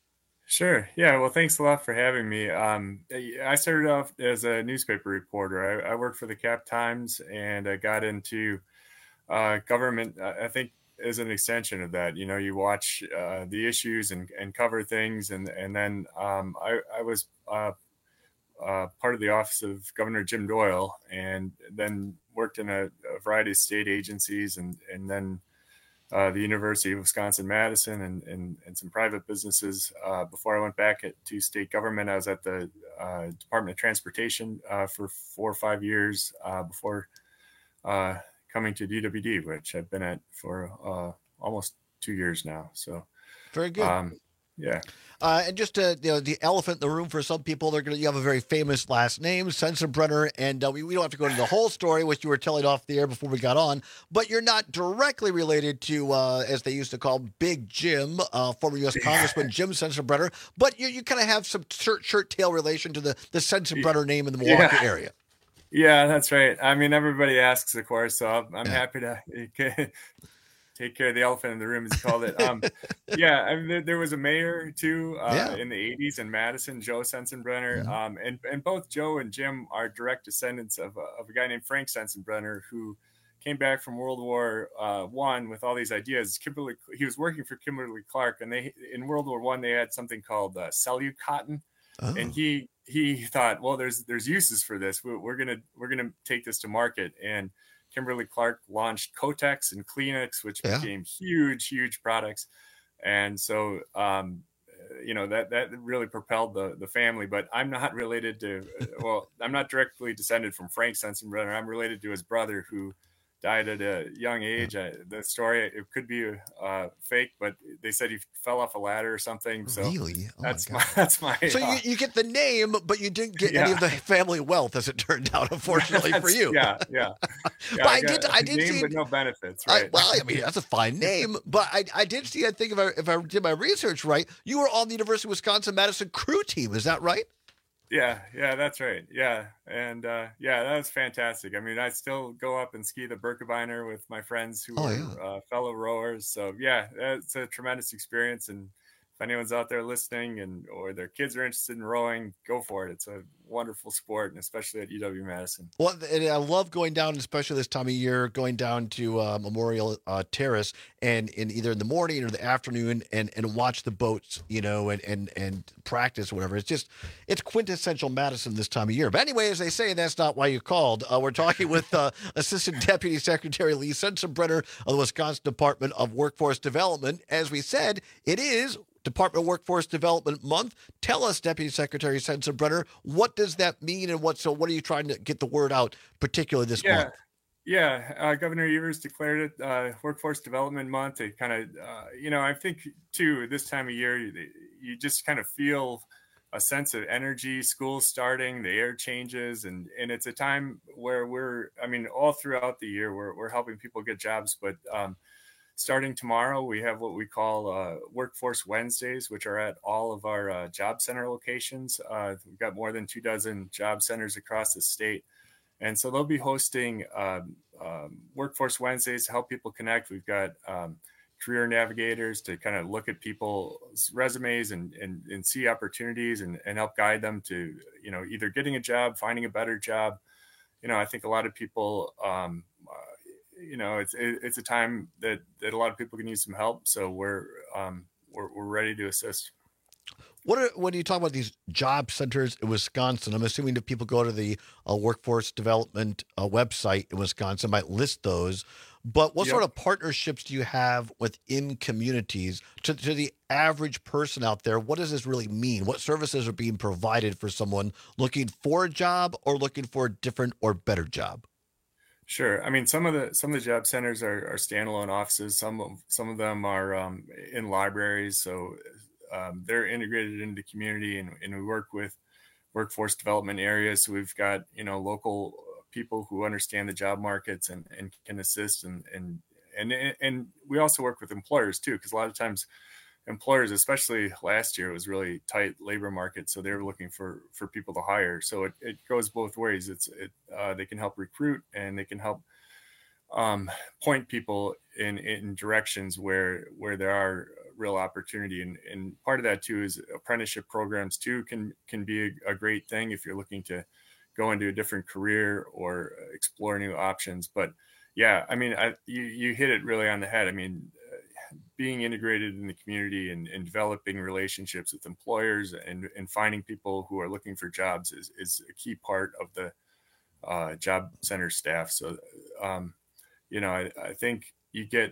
Sure. Yeah. Well, thanks a lot for having me. Um, I started off as a newspaper reporter. I, I worked for the Cap Times, and I got into uh, government, I think, as an extension of that. You know, you watch uh, the issues and, and cover things. And, and then um, I, I was uh, uh, part of the office of Governor Jim Doyle, and then worked in a, a variety of state agencies, and, and then Uh, the University of Wisconsin-Madison, and, and, and some private businesses. Uh, before I went back at, to state government, I was at the uh, Department of Transportation uh, for four or five years uh, before uh, coming to D W D, which I've been at for uh, almost two years now. So very good. Um, yeah. Uh, and just uh, you know, the elephant in the room for some people, they're gonna you have a very famous last name, Sensenbrenner, and uh, we, we don't have to go into the whole story, which you were telling off the air before we got on. But you're not directly related to, uh, as they used to call Big Jim, uh, former U S Congressman Jim Sensenbrenner. But you you kind of have some shirt shirt tail relation to the the Sensenbrenner name in the Milwaukee yeah. area. Yeah, that's right. I mean, everybody asks, of course, so I'm, I'm yeah. happy to take care of the elephant in the room, as you called it. Um, yeah, I mean, there, there was a mayor too uh, yeah. in the eighties in Madison, Joe Sensenbrenner, mm-hmm. um, and and both Joe and Jim are direct descendants of a, of a guy named Frank Sensenbrenner, who came back from World War uh, One with all these ideas. Kimberly, he was working for Kimberly Clark, and they in World War One they had something called uh, Cellucotton, oh. and he he thought, well, there's there's uses for this. We're, we're gonna we're gonna take this to market. And Kimberly Clark launched Kotex and Kleenex, which yeah. became huge, huge products. And so, um, you know, that, that really propelled the, the family, but I'm not related to, well, I'm not directly descended from Frank Sensenbrenner. I'm related to his brother, who died at a young age. I, the story, it could be uh, fake, but they said he fell off a ladder or something. So really? Oh that's my, my, that's my, so uh, you, you get the name, but you didn't get yeah. any of the family wealth, as it turned out, unfortunately for you. Yeah. Yeah. yeah but I, I did, I did name, see, but no benefits. Right. I, well, I mean, that's a fine name, but I, I did see, I think if I, if I did my research right, you were on the University of Wisconsin-Madison crew team. Is that right? Yeah, yeah, that's right. Yeah, and uh, yeah, that was fantastic. I mean, I still go up and ski the Birkebeiner with my friends who Oh are yeah. uh, fellow rowers. So yeah, it's a tremendous experience. And if anyone's out there listening and or their kids are interested in rowing, go for it. It's a wonderful sport, and especially at U W Madison. Well, and I love going down, especially this time of year, going down to uh, Memorial uh, Terrace and in either in the morning or the afternoon and, and watch the boats, you know, and, and, and practice or whatever. It's just, it's quintessential Madison this time of year. But anyway, as they say, that's not why you called. Uh, we're talking with uh, Assistant Deputy Secretary Lee Sensenbrenner of the Wisconsin Department of Workforce Development. As we said, it is Department of Workforce Development Month. Tell us, Deputy Secretary Sensenbrenner, what does that mean, and what so what are you trying to get the word out, particularly this Yeah. month? Yeah, uh, Governor Evers declared it uh, Workforce Development Month. To kind of, uh, you know, I think too this time of year, you, you just kind of feel a sense of energy. School's starting, the air changes, and and it's a time where we're, I mean, all throughout the year, we're we're helping people get jobs, but um, starting tomorrow, we have what we call uh, Workforce Wednesdays, which are at all of our uh, job center locations. Uh, we've got more than two dozen job centers across the state. And so they'll be hosting um, um, Workforce Wednesdays to help people connect. We've got um, career navigators to kind of look at people's resumes and, and, and see opportunities and, and help guide them to, you know, either getting a job, finding a better job. You know, I think a lot of people, um, uh, you know, it's it, it's a time that, that a lot of people can use some help. So we're um, we're, we're ready to assist. What are, when you talk about these job centers in Wisconsin, I'm assuming that people go to the uh, Workforce Development uh, website in Wisconsin, might list those. But what Yep. sort of partnerships do you have within communities to, to the average person out there? What does this really mean? What services are being provided for someone looking for a job or looking for a different or better job? Sure. I mean, some of the some of the job centers are, are standalone offices. Some of some of them are um, in libraries, so um, they're integrated into the community, and, and we work with workforce development areas. So we've got you know local people who understand the job markets and, and can assist, and and and and we also work with employers too, because a lot of times employers, especially last year, it was really tight labor market, so they're looking for for people to hire. So it, it goes both ways. It's it uh, they can help recruit, and they can help um, point people in in directions where where there are real opportunity. And and part of that too is apprenticeship programs too can can be a, a great thing if you're looking to go into a different career or explore new options. But yeah, I mean, I, you you hit it really on the head. I mean, being integrated in the community and, and developing relationships with employers and, and finding people who are looking for jobs is, is a key part of the uh, job center staff. So, um, you know, I, I think you get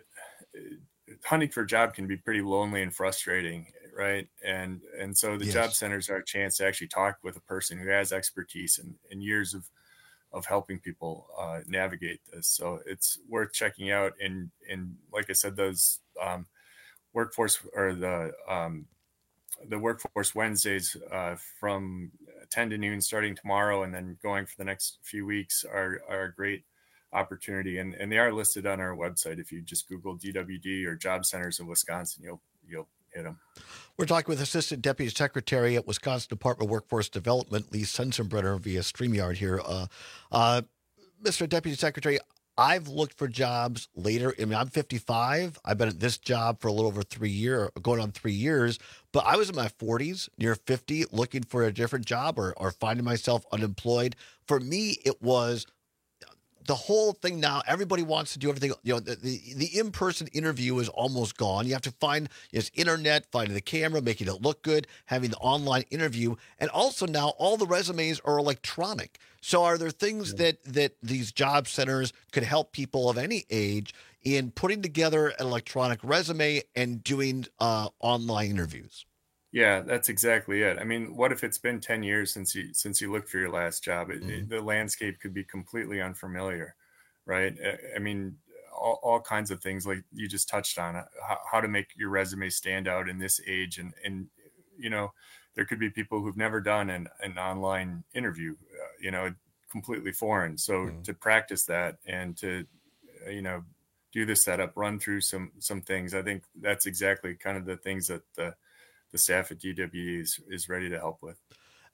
hunting for a job can be pretty lonely and frustrating, right? And and so the Yes. job centers are a chance to actually talk with a person who has expertise and, and years of of helping people uh, navigate this. So it's worth checking out. And and like I said, those um, workforce or the um, the Workforce Wednesdays uh, from ten to noon starting tomorrow and then going for the next few weeks are are a great opportunity, and, and they are listed on our website. If you just Google D W D or Job Centers of Wisconsin, you'll you'll hit them. We're talking with Assistant Deputy Secretary at Wisconsin Department of Workforce Development, Lee Sensenbrenner, via StreamYard here. Uh, uh, Mister Deputy Secretary, I've looked for jobs later. I mean, I'm fifty-five. I've been at this job for a little over three years, going on three years. But I was in my forties, near fifty, looking for a different job or, or finding myself unemployed. For me, it was the whole thing now. Everybody wants to do everything. You know, the, the, the in-person interview is almost gone. You have to find this internet, finding the camera, making it look good, having the online interview. And also now all the resumes are electronic. So are there things yeah. that, that these job centers could help people of any age in putting together an electronic resume and doing uh, online interviews? Yeah, that's exactly it. I mean, what if it's been ten years since you since you looked for your last job? It, mm-hmm. it, the landscape could be completely unfamiliar, right? I, I mean, all, all kinds of things like you just touched on, how, how to make your resume stand out in this age. And, and you know, there could be people who've never done an, an online interview, uh, you know, completely foreign. So mm-hmm. to practice that and to, uh, you know, do the setup, run through some some things, I think that's exactly kind of the things that the the staff at D W D is, is ready to help with.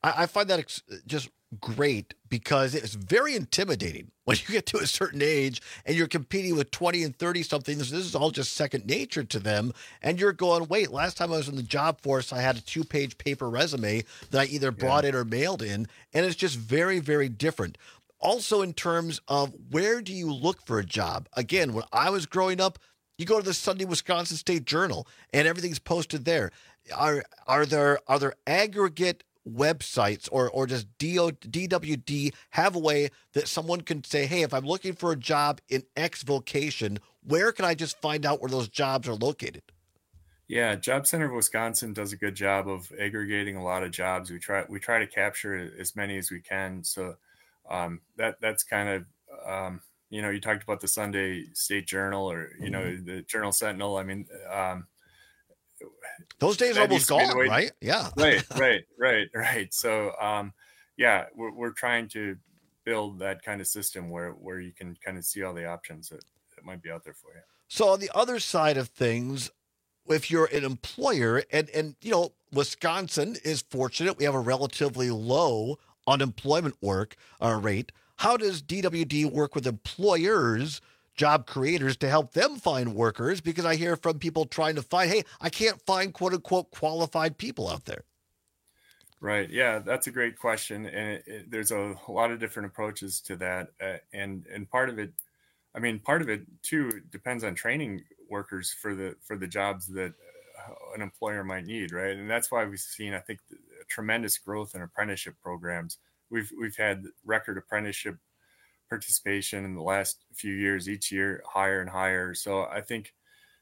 I, I find that ex- just great because it's very intimidating when you get to a certain age and you're competing with twenty and thirty something. This, this is all just second nature to them. And you're going, wait, last time I was in the job force, I had a two page paper resume that I either brought yeah. in or mailed in. And it's just very, very different. Also, in terms of where do you look for a job? Again, when I was growing up, you go to the Sunday Wisconsin State Journal and everything's posted there. Are are there are there aggregate websites or or does D W D have a way that someone can say, hey, if I'm looking for a job in X vocation, where can I just find out where those jobs are located? Yeah, Job Center of Wisconsin does a good job of aggregating a lot of jobs. We try we try to capture as many as we can. So um, that that's kind of um, you know, you talked about the Sunday State Journal or you know mm-hmm. the Journal Sentinel. I mean. Um, Those days are almost gone, right? Yeah. right, right, right, right. So, um, yeah, we're, we're trying to build that kind of system where, where you can kind of see all the options that, that might be out there for you. So on the other side of things, if you're an employer and, and, you know, Wisconsin is fortunate. We have a relatively low unemployment work uh, rate. How does D W D work with employers, job creators, to help them find workers? Because I hear from people trying to find, hey, I can't find quote unquote qualified people out there. Right. Yeah, that's a great question. And it, it, there's a, a lot of different approaches to that. Uh, and, and part of it, I mean, part of it too depends on training workers for the, for the jobs that an employer might need. Right. And that's why we've seen, I think, a tremendous growth in apprenticeship programs. We've, we've had record apprenticeship participation in the last few years, each year higher and higher. So I think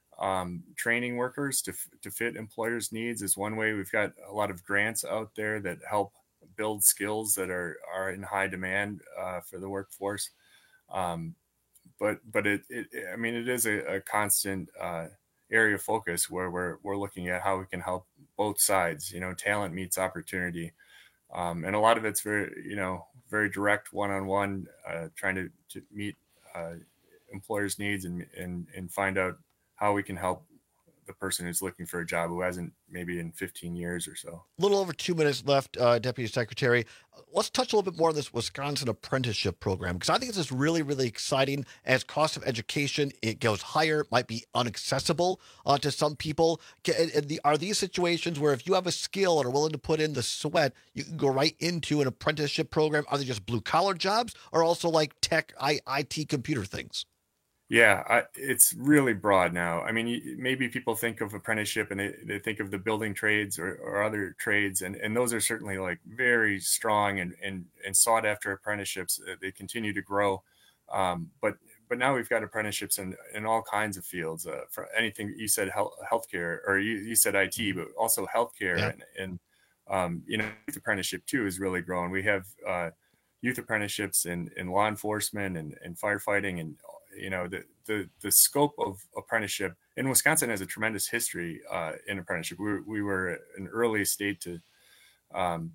um, training workers to to fit employers' needs is one way. We've got a lot of grants out there that help build skills that are are in high demand uh, for the workforce. Um, but but it, it I mean it is a, a constant uh, area of focus where we're we're looking at how we can help both sides. You know, talent meets opportunity. Um, and a lot of it's very, you know, very direct one-on-one, uh, trying to, to meet uh, employers' needs and, and and find out how we can help the person who's looking for a job who hasn't maybe in fifteen years or so. A little over two minutes left, uh, Deputy Secretary. Let's touch a little bit more on this Wisconsin apprenticeship program, because I think this is really, really exciting. As cost of education, it goes higher, might be inaccessible uh, to some people. Can, and the, are these situations where if you have a skill and are willing to put in the sweat, you can go right into an apprenticeship program? Are they just blue-collar jobs or also like tech, I, IT, computer things? Yeah, I, it's really broad now. I mean, you, maybe people think of apprenticeship and they, they think of the building trades or, or other trades, and, and those are certainly like very strong and, and, and sought after apprenticeships. They continue to grow. Um, but but now we've got apprenticeships in, in all kinds of fields, uh, for anything you said, health, healthcare, or you, you said I T, but also healthcare. Yeah. And, and um, you know, youth apprenticeship too is really growing. We have uh, youth apprenticeships in, in law enforcement and, and firefighting, and you know, the, the, the scope of apprenticeship in Wisconsin has a tremendous history uh, in apprenticeship. We, we were an early state to, um,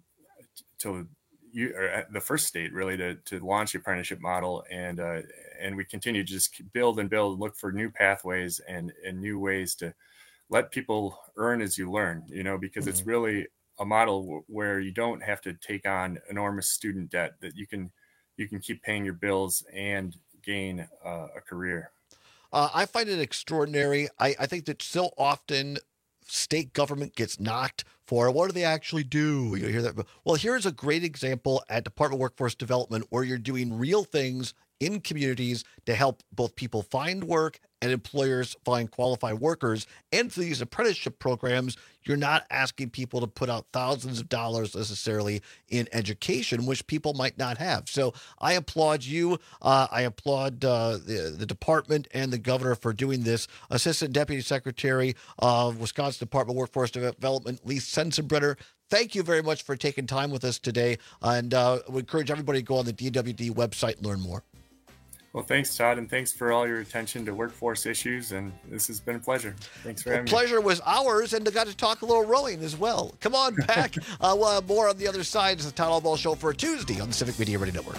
to you, or the first state really to, to launch the apprenticeship model. And, uh, and we continue to just build and build, look for new pathways and, and new ways to let people earn as you learn, you know, because mm-hmm. it's really a model w- where you don't have to take on enormous student debt, that you can, you can keep paying your bills and gain uh, a career. Uh, I find it extraordinary. I, I think that so often state government gets knocked for what do they actually do? You hear that? Well, here's a great example at Department of Workforce Development where you're doing real things in communities to help both people find work and employers find qualified workers. And for these apprenticeship programs, you're not asking people to put out thousands of dollars necessarily in education, which people might not have. So I applaud you. Uh, I applaud uh, the, the department and the governor for doing this. Assistant Deputy Secretary of Wisconsin Department of Workforce Development, Lee Sensenbrenner, thank you very much for taking time with us today. And uh, we encourage everybody to go on the D W D website and learn more. Well, thanks, Todd, and thanks for all your attention to workforce issues. And this has been a pleasure. Thanks for having me. The pleasure was ours, and I got to talk a little rowing as well. Come on back. uh, we'll have more on the other side. It's the Todd Albaugh Show for a Tuesday on the Civic Media Radio Network.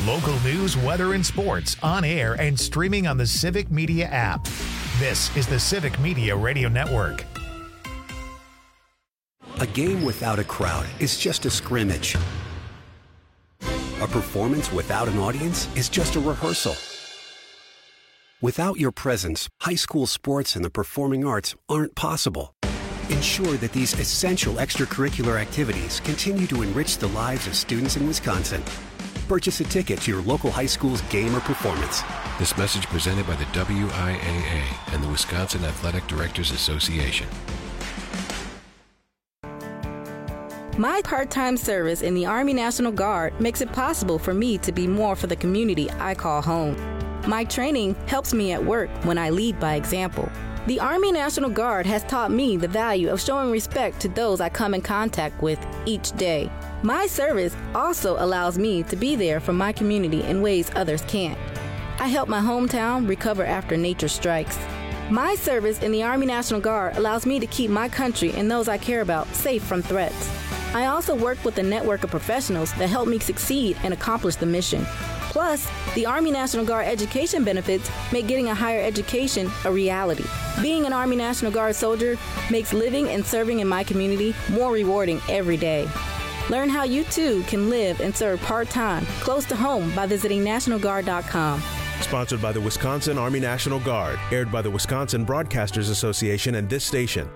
Local news, weather, and sports on air and streaming on the Civic Media app. This is the Civic Media Radio Network. A game without a crowd is just a scrimmage. A performance without an audience is just a rehearsal. Without your presence, high school sports and the performing arts aren't possible. Ensure that these essential extracurricular activities continue to enrich the lives of students in Wisconsin. Purchase a ticket to your local high school's game or performance. This message presented by the W I A A and the Wisconsin Athletic Directors Association. My part-time service in the Army National Guard makes it possible for me to be more for the community I call home. My training helps me at work when I lead by example. The Army National Guard has taught me the value of showing respect to those I come in contact with each day. My service also allows me to be there for my community in ways others can't. I help my hometown recover after nature strikes. My service in the Army National Guard allows me to keep my country and those I care about safe from threats. I also work with a network of professionals that help me succeed and accomplish the mission. Plus, the Army National Guard education benefits make getting a higher education a reality. Being an Army National Guard soldier makes living and serving in my community more rewarding every day. Learn how you too can live and serve part-time, close to home by visiting National Guard dot com. Sponsored by the Wisconsin Army National Guard, aired by the Wisconsin Broadcasters Association and this station.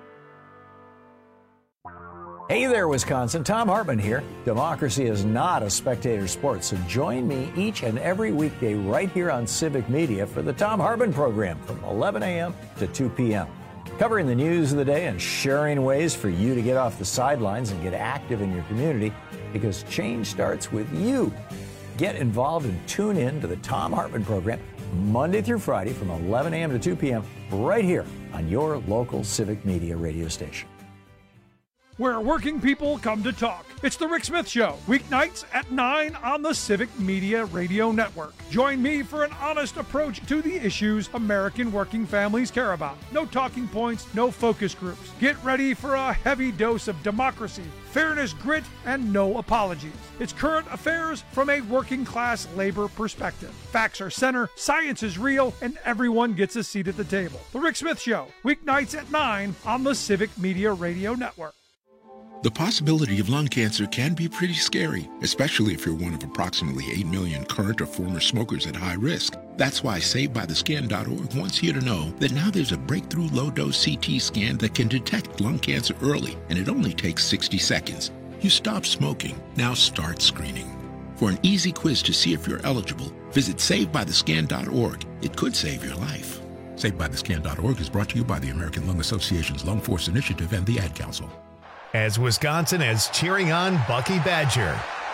Hey there, Wisconsin. Tom Hartman here. Democracy is not a spectator sport, so join me each and every weekday right here on Civic Media for the Tom Hartman program from eleven a.m. to two p.m. Covering the news of the day and sharing ways for you to get off the sidelines and get active in your community, because change starts with you. Get involved and tune in to the Tom Hartman program Monday through Friday from eleven a.m. to two p.m. right here on your local Civic Media radio station. Where working people come to talk. It's The Rick Smith Show, weeknights at nine on the Civic Media Radio Network. Join me for an honest approach to the issues American working families care about. No talking points, no focus groups. Get ready for a heavy dose of democracy, fairness, grit, and no apologies. It's current affairs from a working class labor perspective. Facts are center, science is real, and everyone gets a seat at the table. The Rick Smith Show, weeknights at nine on the Civic Media Radio Network. The possibility of lung cancer can be pretty scary, especially if you're one of approximately eight million current or former smokers at high risk. That's why Saved By The Scan dot org wants you to know that now there's a breakthrough low-dose C T scan that can detect lung cancer early, and it only takes sixty seconds. You stop smoking, now start screening. For an easy quiz to see if you're eligible, visit Saved By The Scan dot org. It could save your life. Saved By The Scan dot org is brought to you by the American Lung Association's Lung Force Initiative and the Ad Council. As Wisconsin is cheering on Bucky Badger.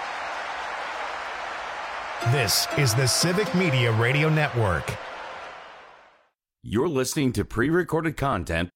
This is the Civic Media Radio Network. You're listening to pre-recorded content.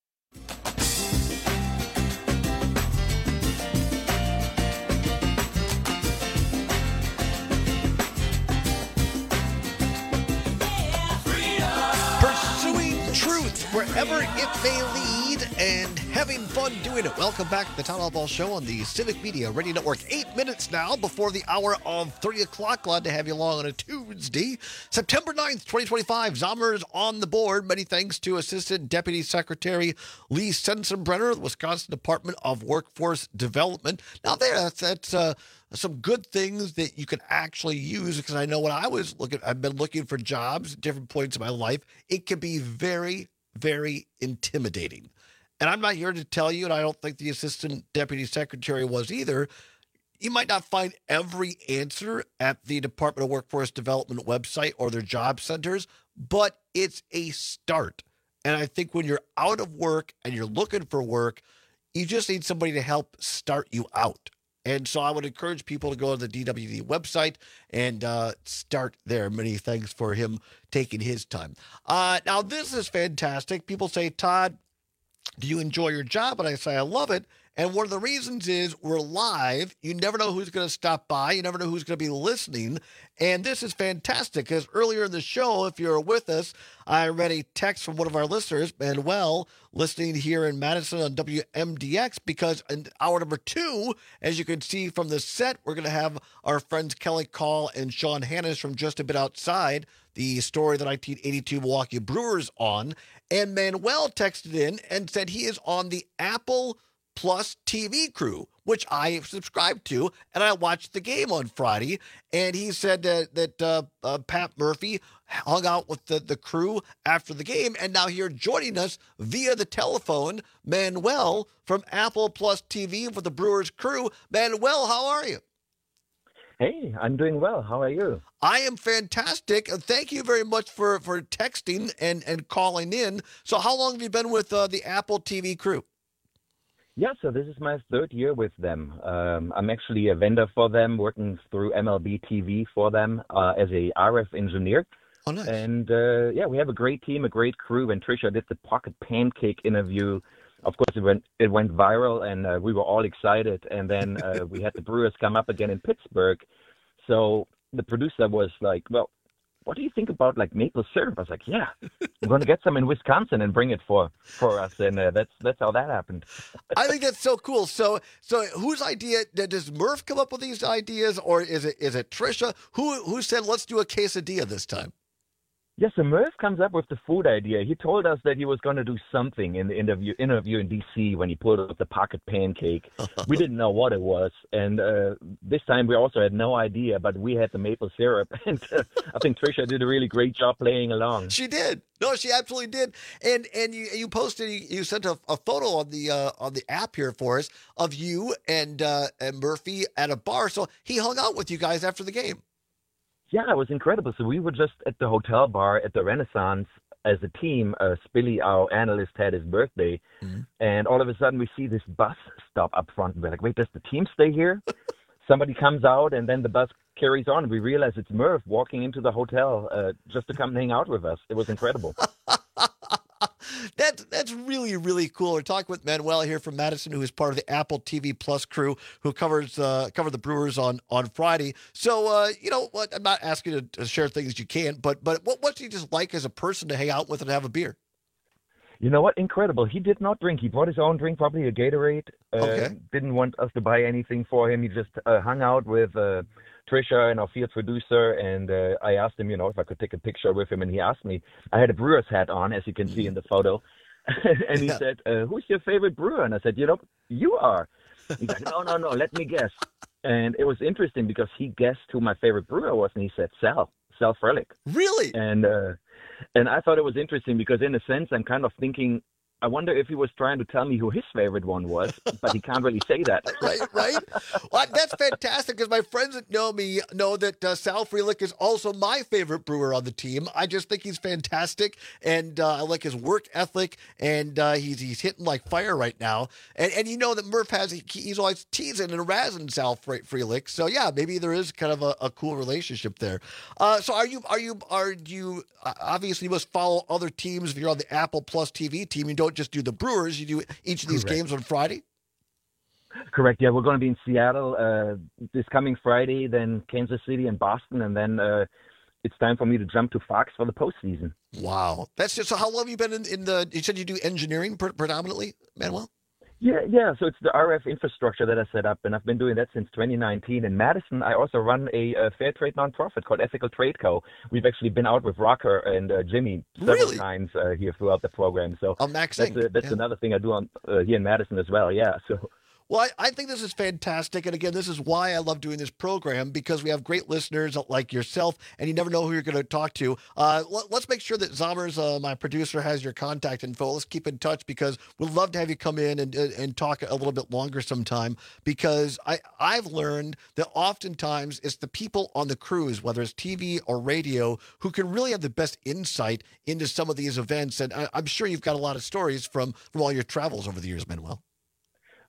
Pursuing truth wherever it may lead and having fun doing it. Welcome back to the Town Hall Ball Show on the Civic Media Radio Network. Eight minutes now before the hour of three o'clock. Glad to have you along on a Tuesday, September ninth, twenty twenty-five. Zommers on the board. Many thanks to Assistant Deputy Secretary Lee Sensenbrenner of the Wisconsin Department of Workforce Development. Now, there, that's, that's uh, some good things that you can actually use, because I know when I was looking, I've been looking for jobs at different points in my life, it can be very, very intimidating. And I'm not here to tell you, and I don't think the Assistant Deputy Secretary was either, you might not find every answer at the Department of Workforce Development website or their job centers, but it's a start. And I think when you're out of work and you're looking for work, you just need somebody to help start you out. And so I would encourage people to go to the D W D website and uh, start there. Many thanks for him taking his time. Uh, now, this is fantastic. People say, Todd, do you enjoy your job? And I say, I love it. And one of the reasons is we're live. You never know who's going to stop by. You never know who's going to be listening. And this is fantastic because earlier in the show, if you're with us, I read a text from one of our listeners, Manuel, listening here in Madison on W M D X, because in hour number two, as you can see from the set, we're going to have our friends Kelly Call and Sean Hannes from Just a Bit Outside, the story of the nineteen eighty-two Milwaukee Brewers on. And Manuel texted in and said he is on the Apple Plus T V crew, which I subscribed to, and I watched the game on Friday. And he said that, that uh, uh, Pat Murphy hung out with the, the crew after the game, and now here joining us via the telephone, Manuel from Apple Plus T V for the Brewers crew. Manuel, how are you? Hey, I'm doing well. How are you? I am fantastic. And thank you very much for, for texting and, and calling in. So how long have you been with uh, the Apple T V crew? Yeah, so this is my third year with them. Um, I'm actually a vendor for them, working through M L B T V for them uh, as a R F engineer. Oh, nice. And uh, yeah, we have a great team, a great crew. And Tricia did the Pocket Pancake interview. Of course, it went it went viral, and uh, we were all excited. And then uh, we had the Brewers come up again in Pittsburgh. So the producer was like, well, what do you think about like maple syrup? I was like, yeah, I'm going to get some in Wisconsin and bring it for, for us. And uh, that's that's how that happened. I think that's so cool. So so whose idea, does Murph come up with these ideas, or is it is it Tricia? Who, who said, let's do a quesadilla this time? Yes, so Murph comes up with the food idea. He told us that he was going to do something in the interview interview in D C when he pulled up the Pocket Pancake. We didn't know what it was, and uh, this time we also had no idea, but we had the maple syrup, and uh, I think Tricia did a really great job playing along. She did. No, she absolutely did. And and you you posted, you, you sent a, a photo on the uh, on the app here for us of you and uh, and Murphy at a bar. So he hung out with you guys after the game. Yeah, it was incredible. So we were just at the hotel bar at the Renaissance as a team. Uh, Spilly, our analyst, had his birthday. Mm-hmm. And all of a sudden we see this bus stop up front. And we're like, wait, does the team stay here? Somebody comes out, and then the bus carries on. We realize it's Murph walking into the hotel uh, just to come and hang out with us. It was incredible. That's that's really, really cool. We're talking with Manuel here from Madison, who is part of the Apple T V Plus crew, who covers uh, covered the Brewers on, on Friday. So, uh, you know, what, I'm not asking you to, to share things you can't, but but what, what's he just like as a person to hang out with and have a beer? You know what? Incredible. He did not drink. He brought his own drink, probably a Gatorade. Uh, okay. Didn't want us to buy anything for him. He just uh, hung out with uh, Tricia and our field producer, and uh, I asked him, you know, if I could take a picture with him, and he asked me. I had a Brewers hat on, as you can see in the photo, and he yeah. said, uh, who's your favorite brewer? And I said, you know, you are. He's like, no, no, no, let me guess. And it was interesting because he guessed who my favorite brewer was, and he said Sal, Sal Frelick. Really? And uh, and I thought it was interesting because, in a sense, I'm kind of thinking, I wonder if he was trying to tell me who his favorite one was, but he can't really say that. Right, right. Well, that's fantastic because my friends that know me know that uh, Sal Frelick is also my favorite brewer on the team. I just think he's fantastic, and uh, I like his work ethic, and uh, he's he's hitting like fire right now. And and you know that Murph has he, he's always teasing and razzing Sal Frelick. So yeah, maybe there is kind of a, a cool relationship there. Uh, so are you are you are you uh, obviously you must follow other teams if you're on the Apple Plus T V team. You don't just do the Brewers, you do each of these Correct. games on Friday? Correct. Yeah, we're going to be in Seattle uh, this coming Friday, then Kansas City and Boston, and then uh, it's time for me to jump to Fox for the postseason. Wow. That's just, so how long have you been in, in the, you said you do engineering pre- predominantly, Manuel? Yeah, yeah. So it's the R F infrastructure that I set up, and I've been doing that since twenty nineteen. In Madison, I also run a, a fair trade nonprofit called Ethical Trade Co. We've actually been out with Rocker and uh, Jimmy several really? times uh, here throughout the program. So oh, Max that's, a, that's yeah. another thing I do on uh, here in Madison as well. Yeah. So. Well, I, I think this is fantastic. And again, this is why I love doing this program, because we have great listeners like yourself, and you never know who you're going to talk to. Uh, let, let's make sure that Zommers, uh, my producer, has your contact info. Let's keep in touch because we'd love to have you come in and, and talk a little bit longer sometime, because I, I've learned that oftentimes it's the people on the cruise, whether it's T V or radio, who can really have the best insight into some of these events. And I, I'm sure you've got a lot of stories from, from all your travels over the years, Manuel.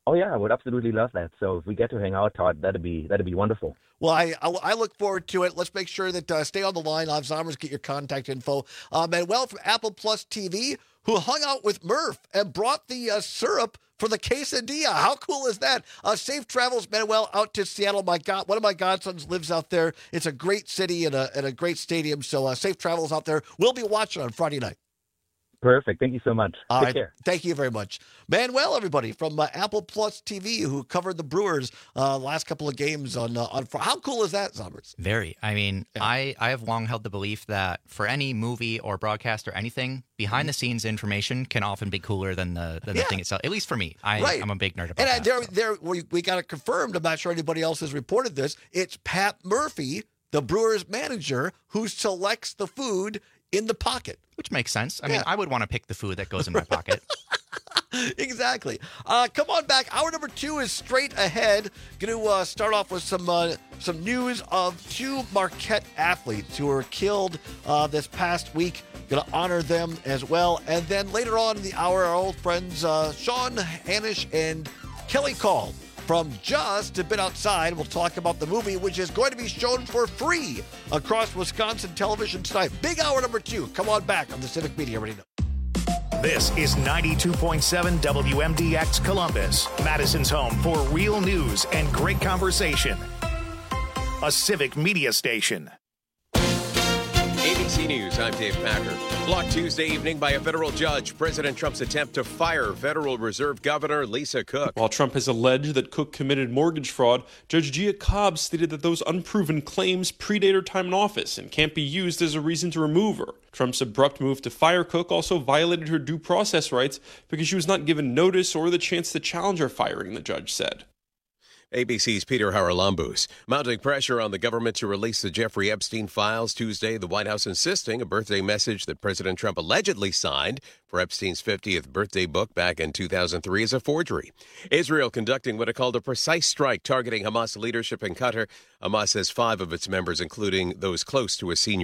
Oh yeah, I would absolutely love that. So if we get to hang out, Todd, that'd be that'd be wonderful. Well, I, I I look forward to it. Let's make sure that uh, stay on the line. I'll have Zombers get your contact info. Uh, Manuel from Apple Plus T V, who hung out with Murph and brought the uh, syrup for the quesadilla. How cool is that? Uh, safe travels, Manuel, out to Seattle. My God, one of my godsons lives out there. It's a great city and a and a great stadium. So uh, safe travels out there. We'll be watching on Friday night. Perfect. Thank you so much. All Take right. care. Thank you very much. Manuel, everybody, from uh, Apple Plus T V, who covered the Brewers uh, last couple of games on uh, on. How cool is that, Zombers? Very. I mean, yeah. I, I have long held the belief that for any movie or broadcast or anything, behind the scenes information can often be cooler than the than Yeah. the thing itself. At least for me, I, Right. I'm a big nerd about And uh, that. there, there, we, we got it confirmed. I'm not sure anybody else has reported this. It's Pat Murphy, the Brewers manager, who selects the food in the pocket. Which makes sense. I mean, I would want to pick the food that goes in my pocket. Exactly. Uh, come on back. Hour number two is straight ahead. Going to uh, start off with some uh, some news of two Marquette athletes who were killed uh, this past week. Going to honor them as well. And then later on in the hour, our old friends uh, Sean Hanish and Kelly Call from Just a Bit Outside. We'll talk about the movie, which is going to be shown for free across Wisconsin television tonight. Big hour number two. Come on back on the Civic Media Radio. This is ninety-two point seven W M D X Columbus, Madison's home for real news and great conversation. A Civic Media station. A B C News, I'm Dave Packer. Blocked Tuesday evening by a federal judge, President Trump's attempt to fire Federal Reserve Governor Lisa Cook. While Trump has alleged that Cook committed mortgage fraud, Judge Gia Cobb stated that those unproven claims predate her time in office and can't be used as a reason to remove her. Trump's abrupt move to fire Cook also violated her due process rights because she was not given notice or the chance to challenge her firing, the judge said. A B C's Peter Haralambous. Mounting pressure on the government to release the Jeffrey Epstein files Tuesday, the White House insisting a birthday message that President Trump allegedly signed for Epstein's fiftieth birthday book back in two thousand three is a forgery. Israel conducting what it called a precise strike targeting Hamas leadership in Qatar. Hamas says five of its members, including those close to a senior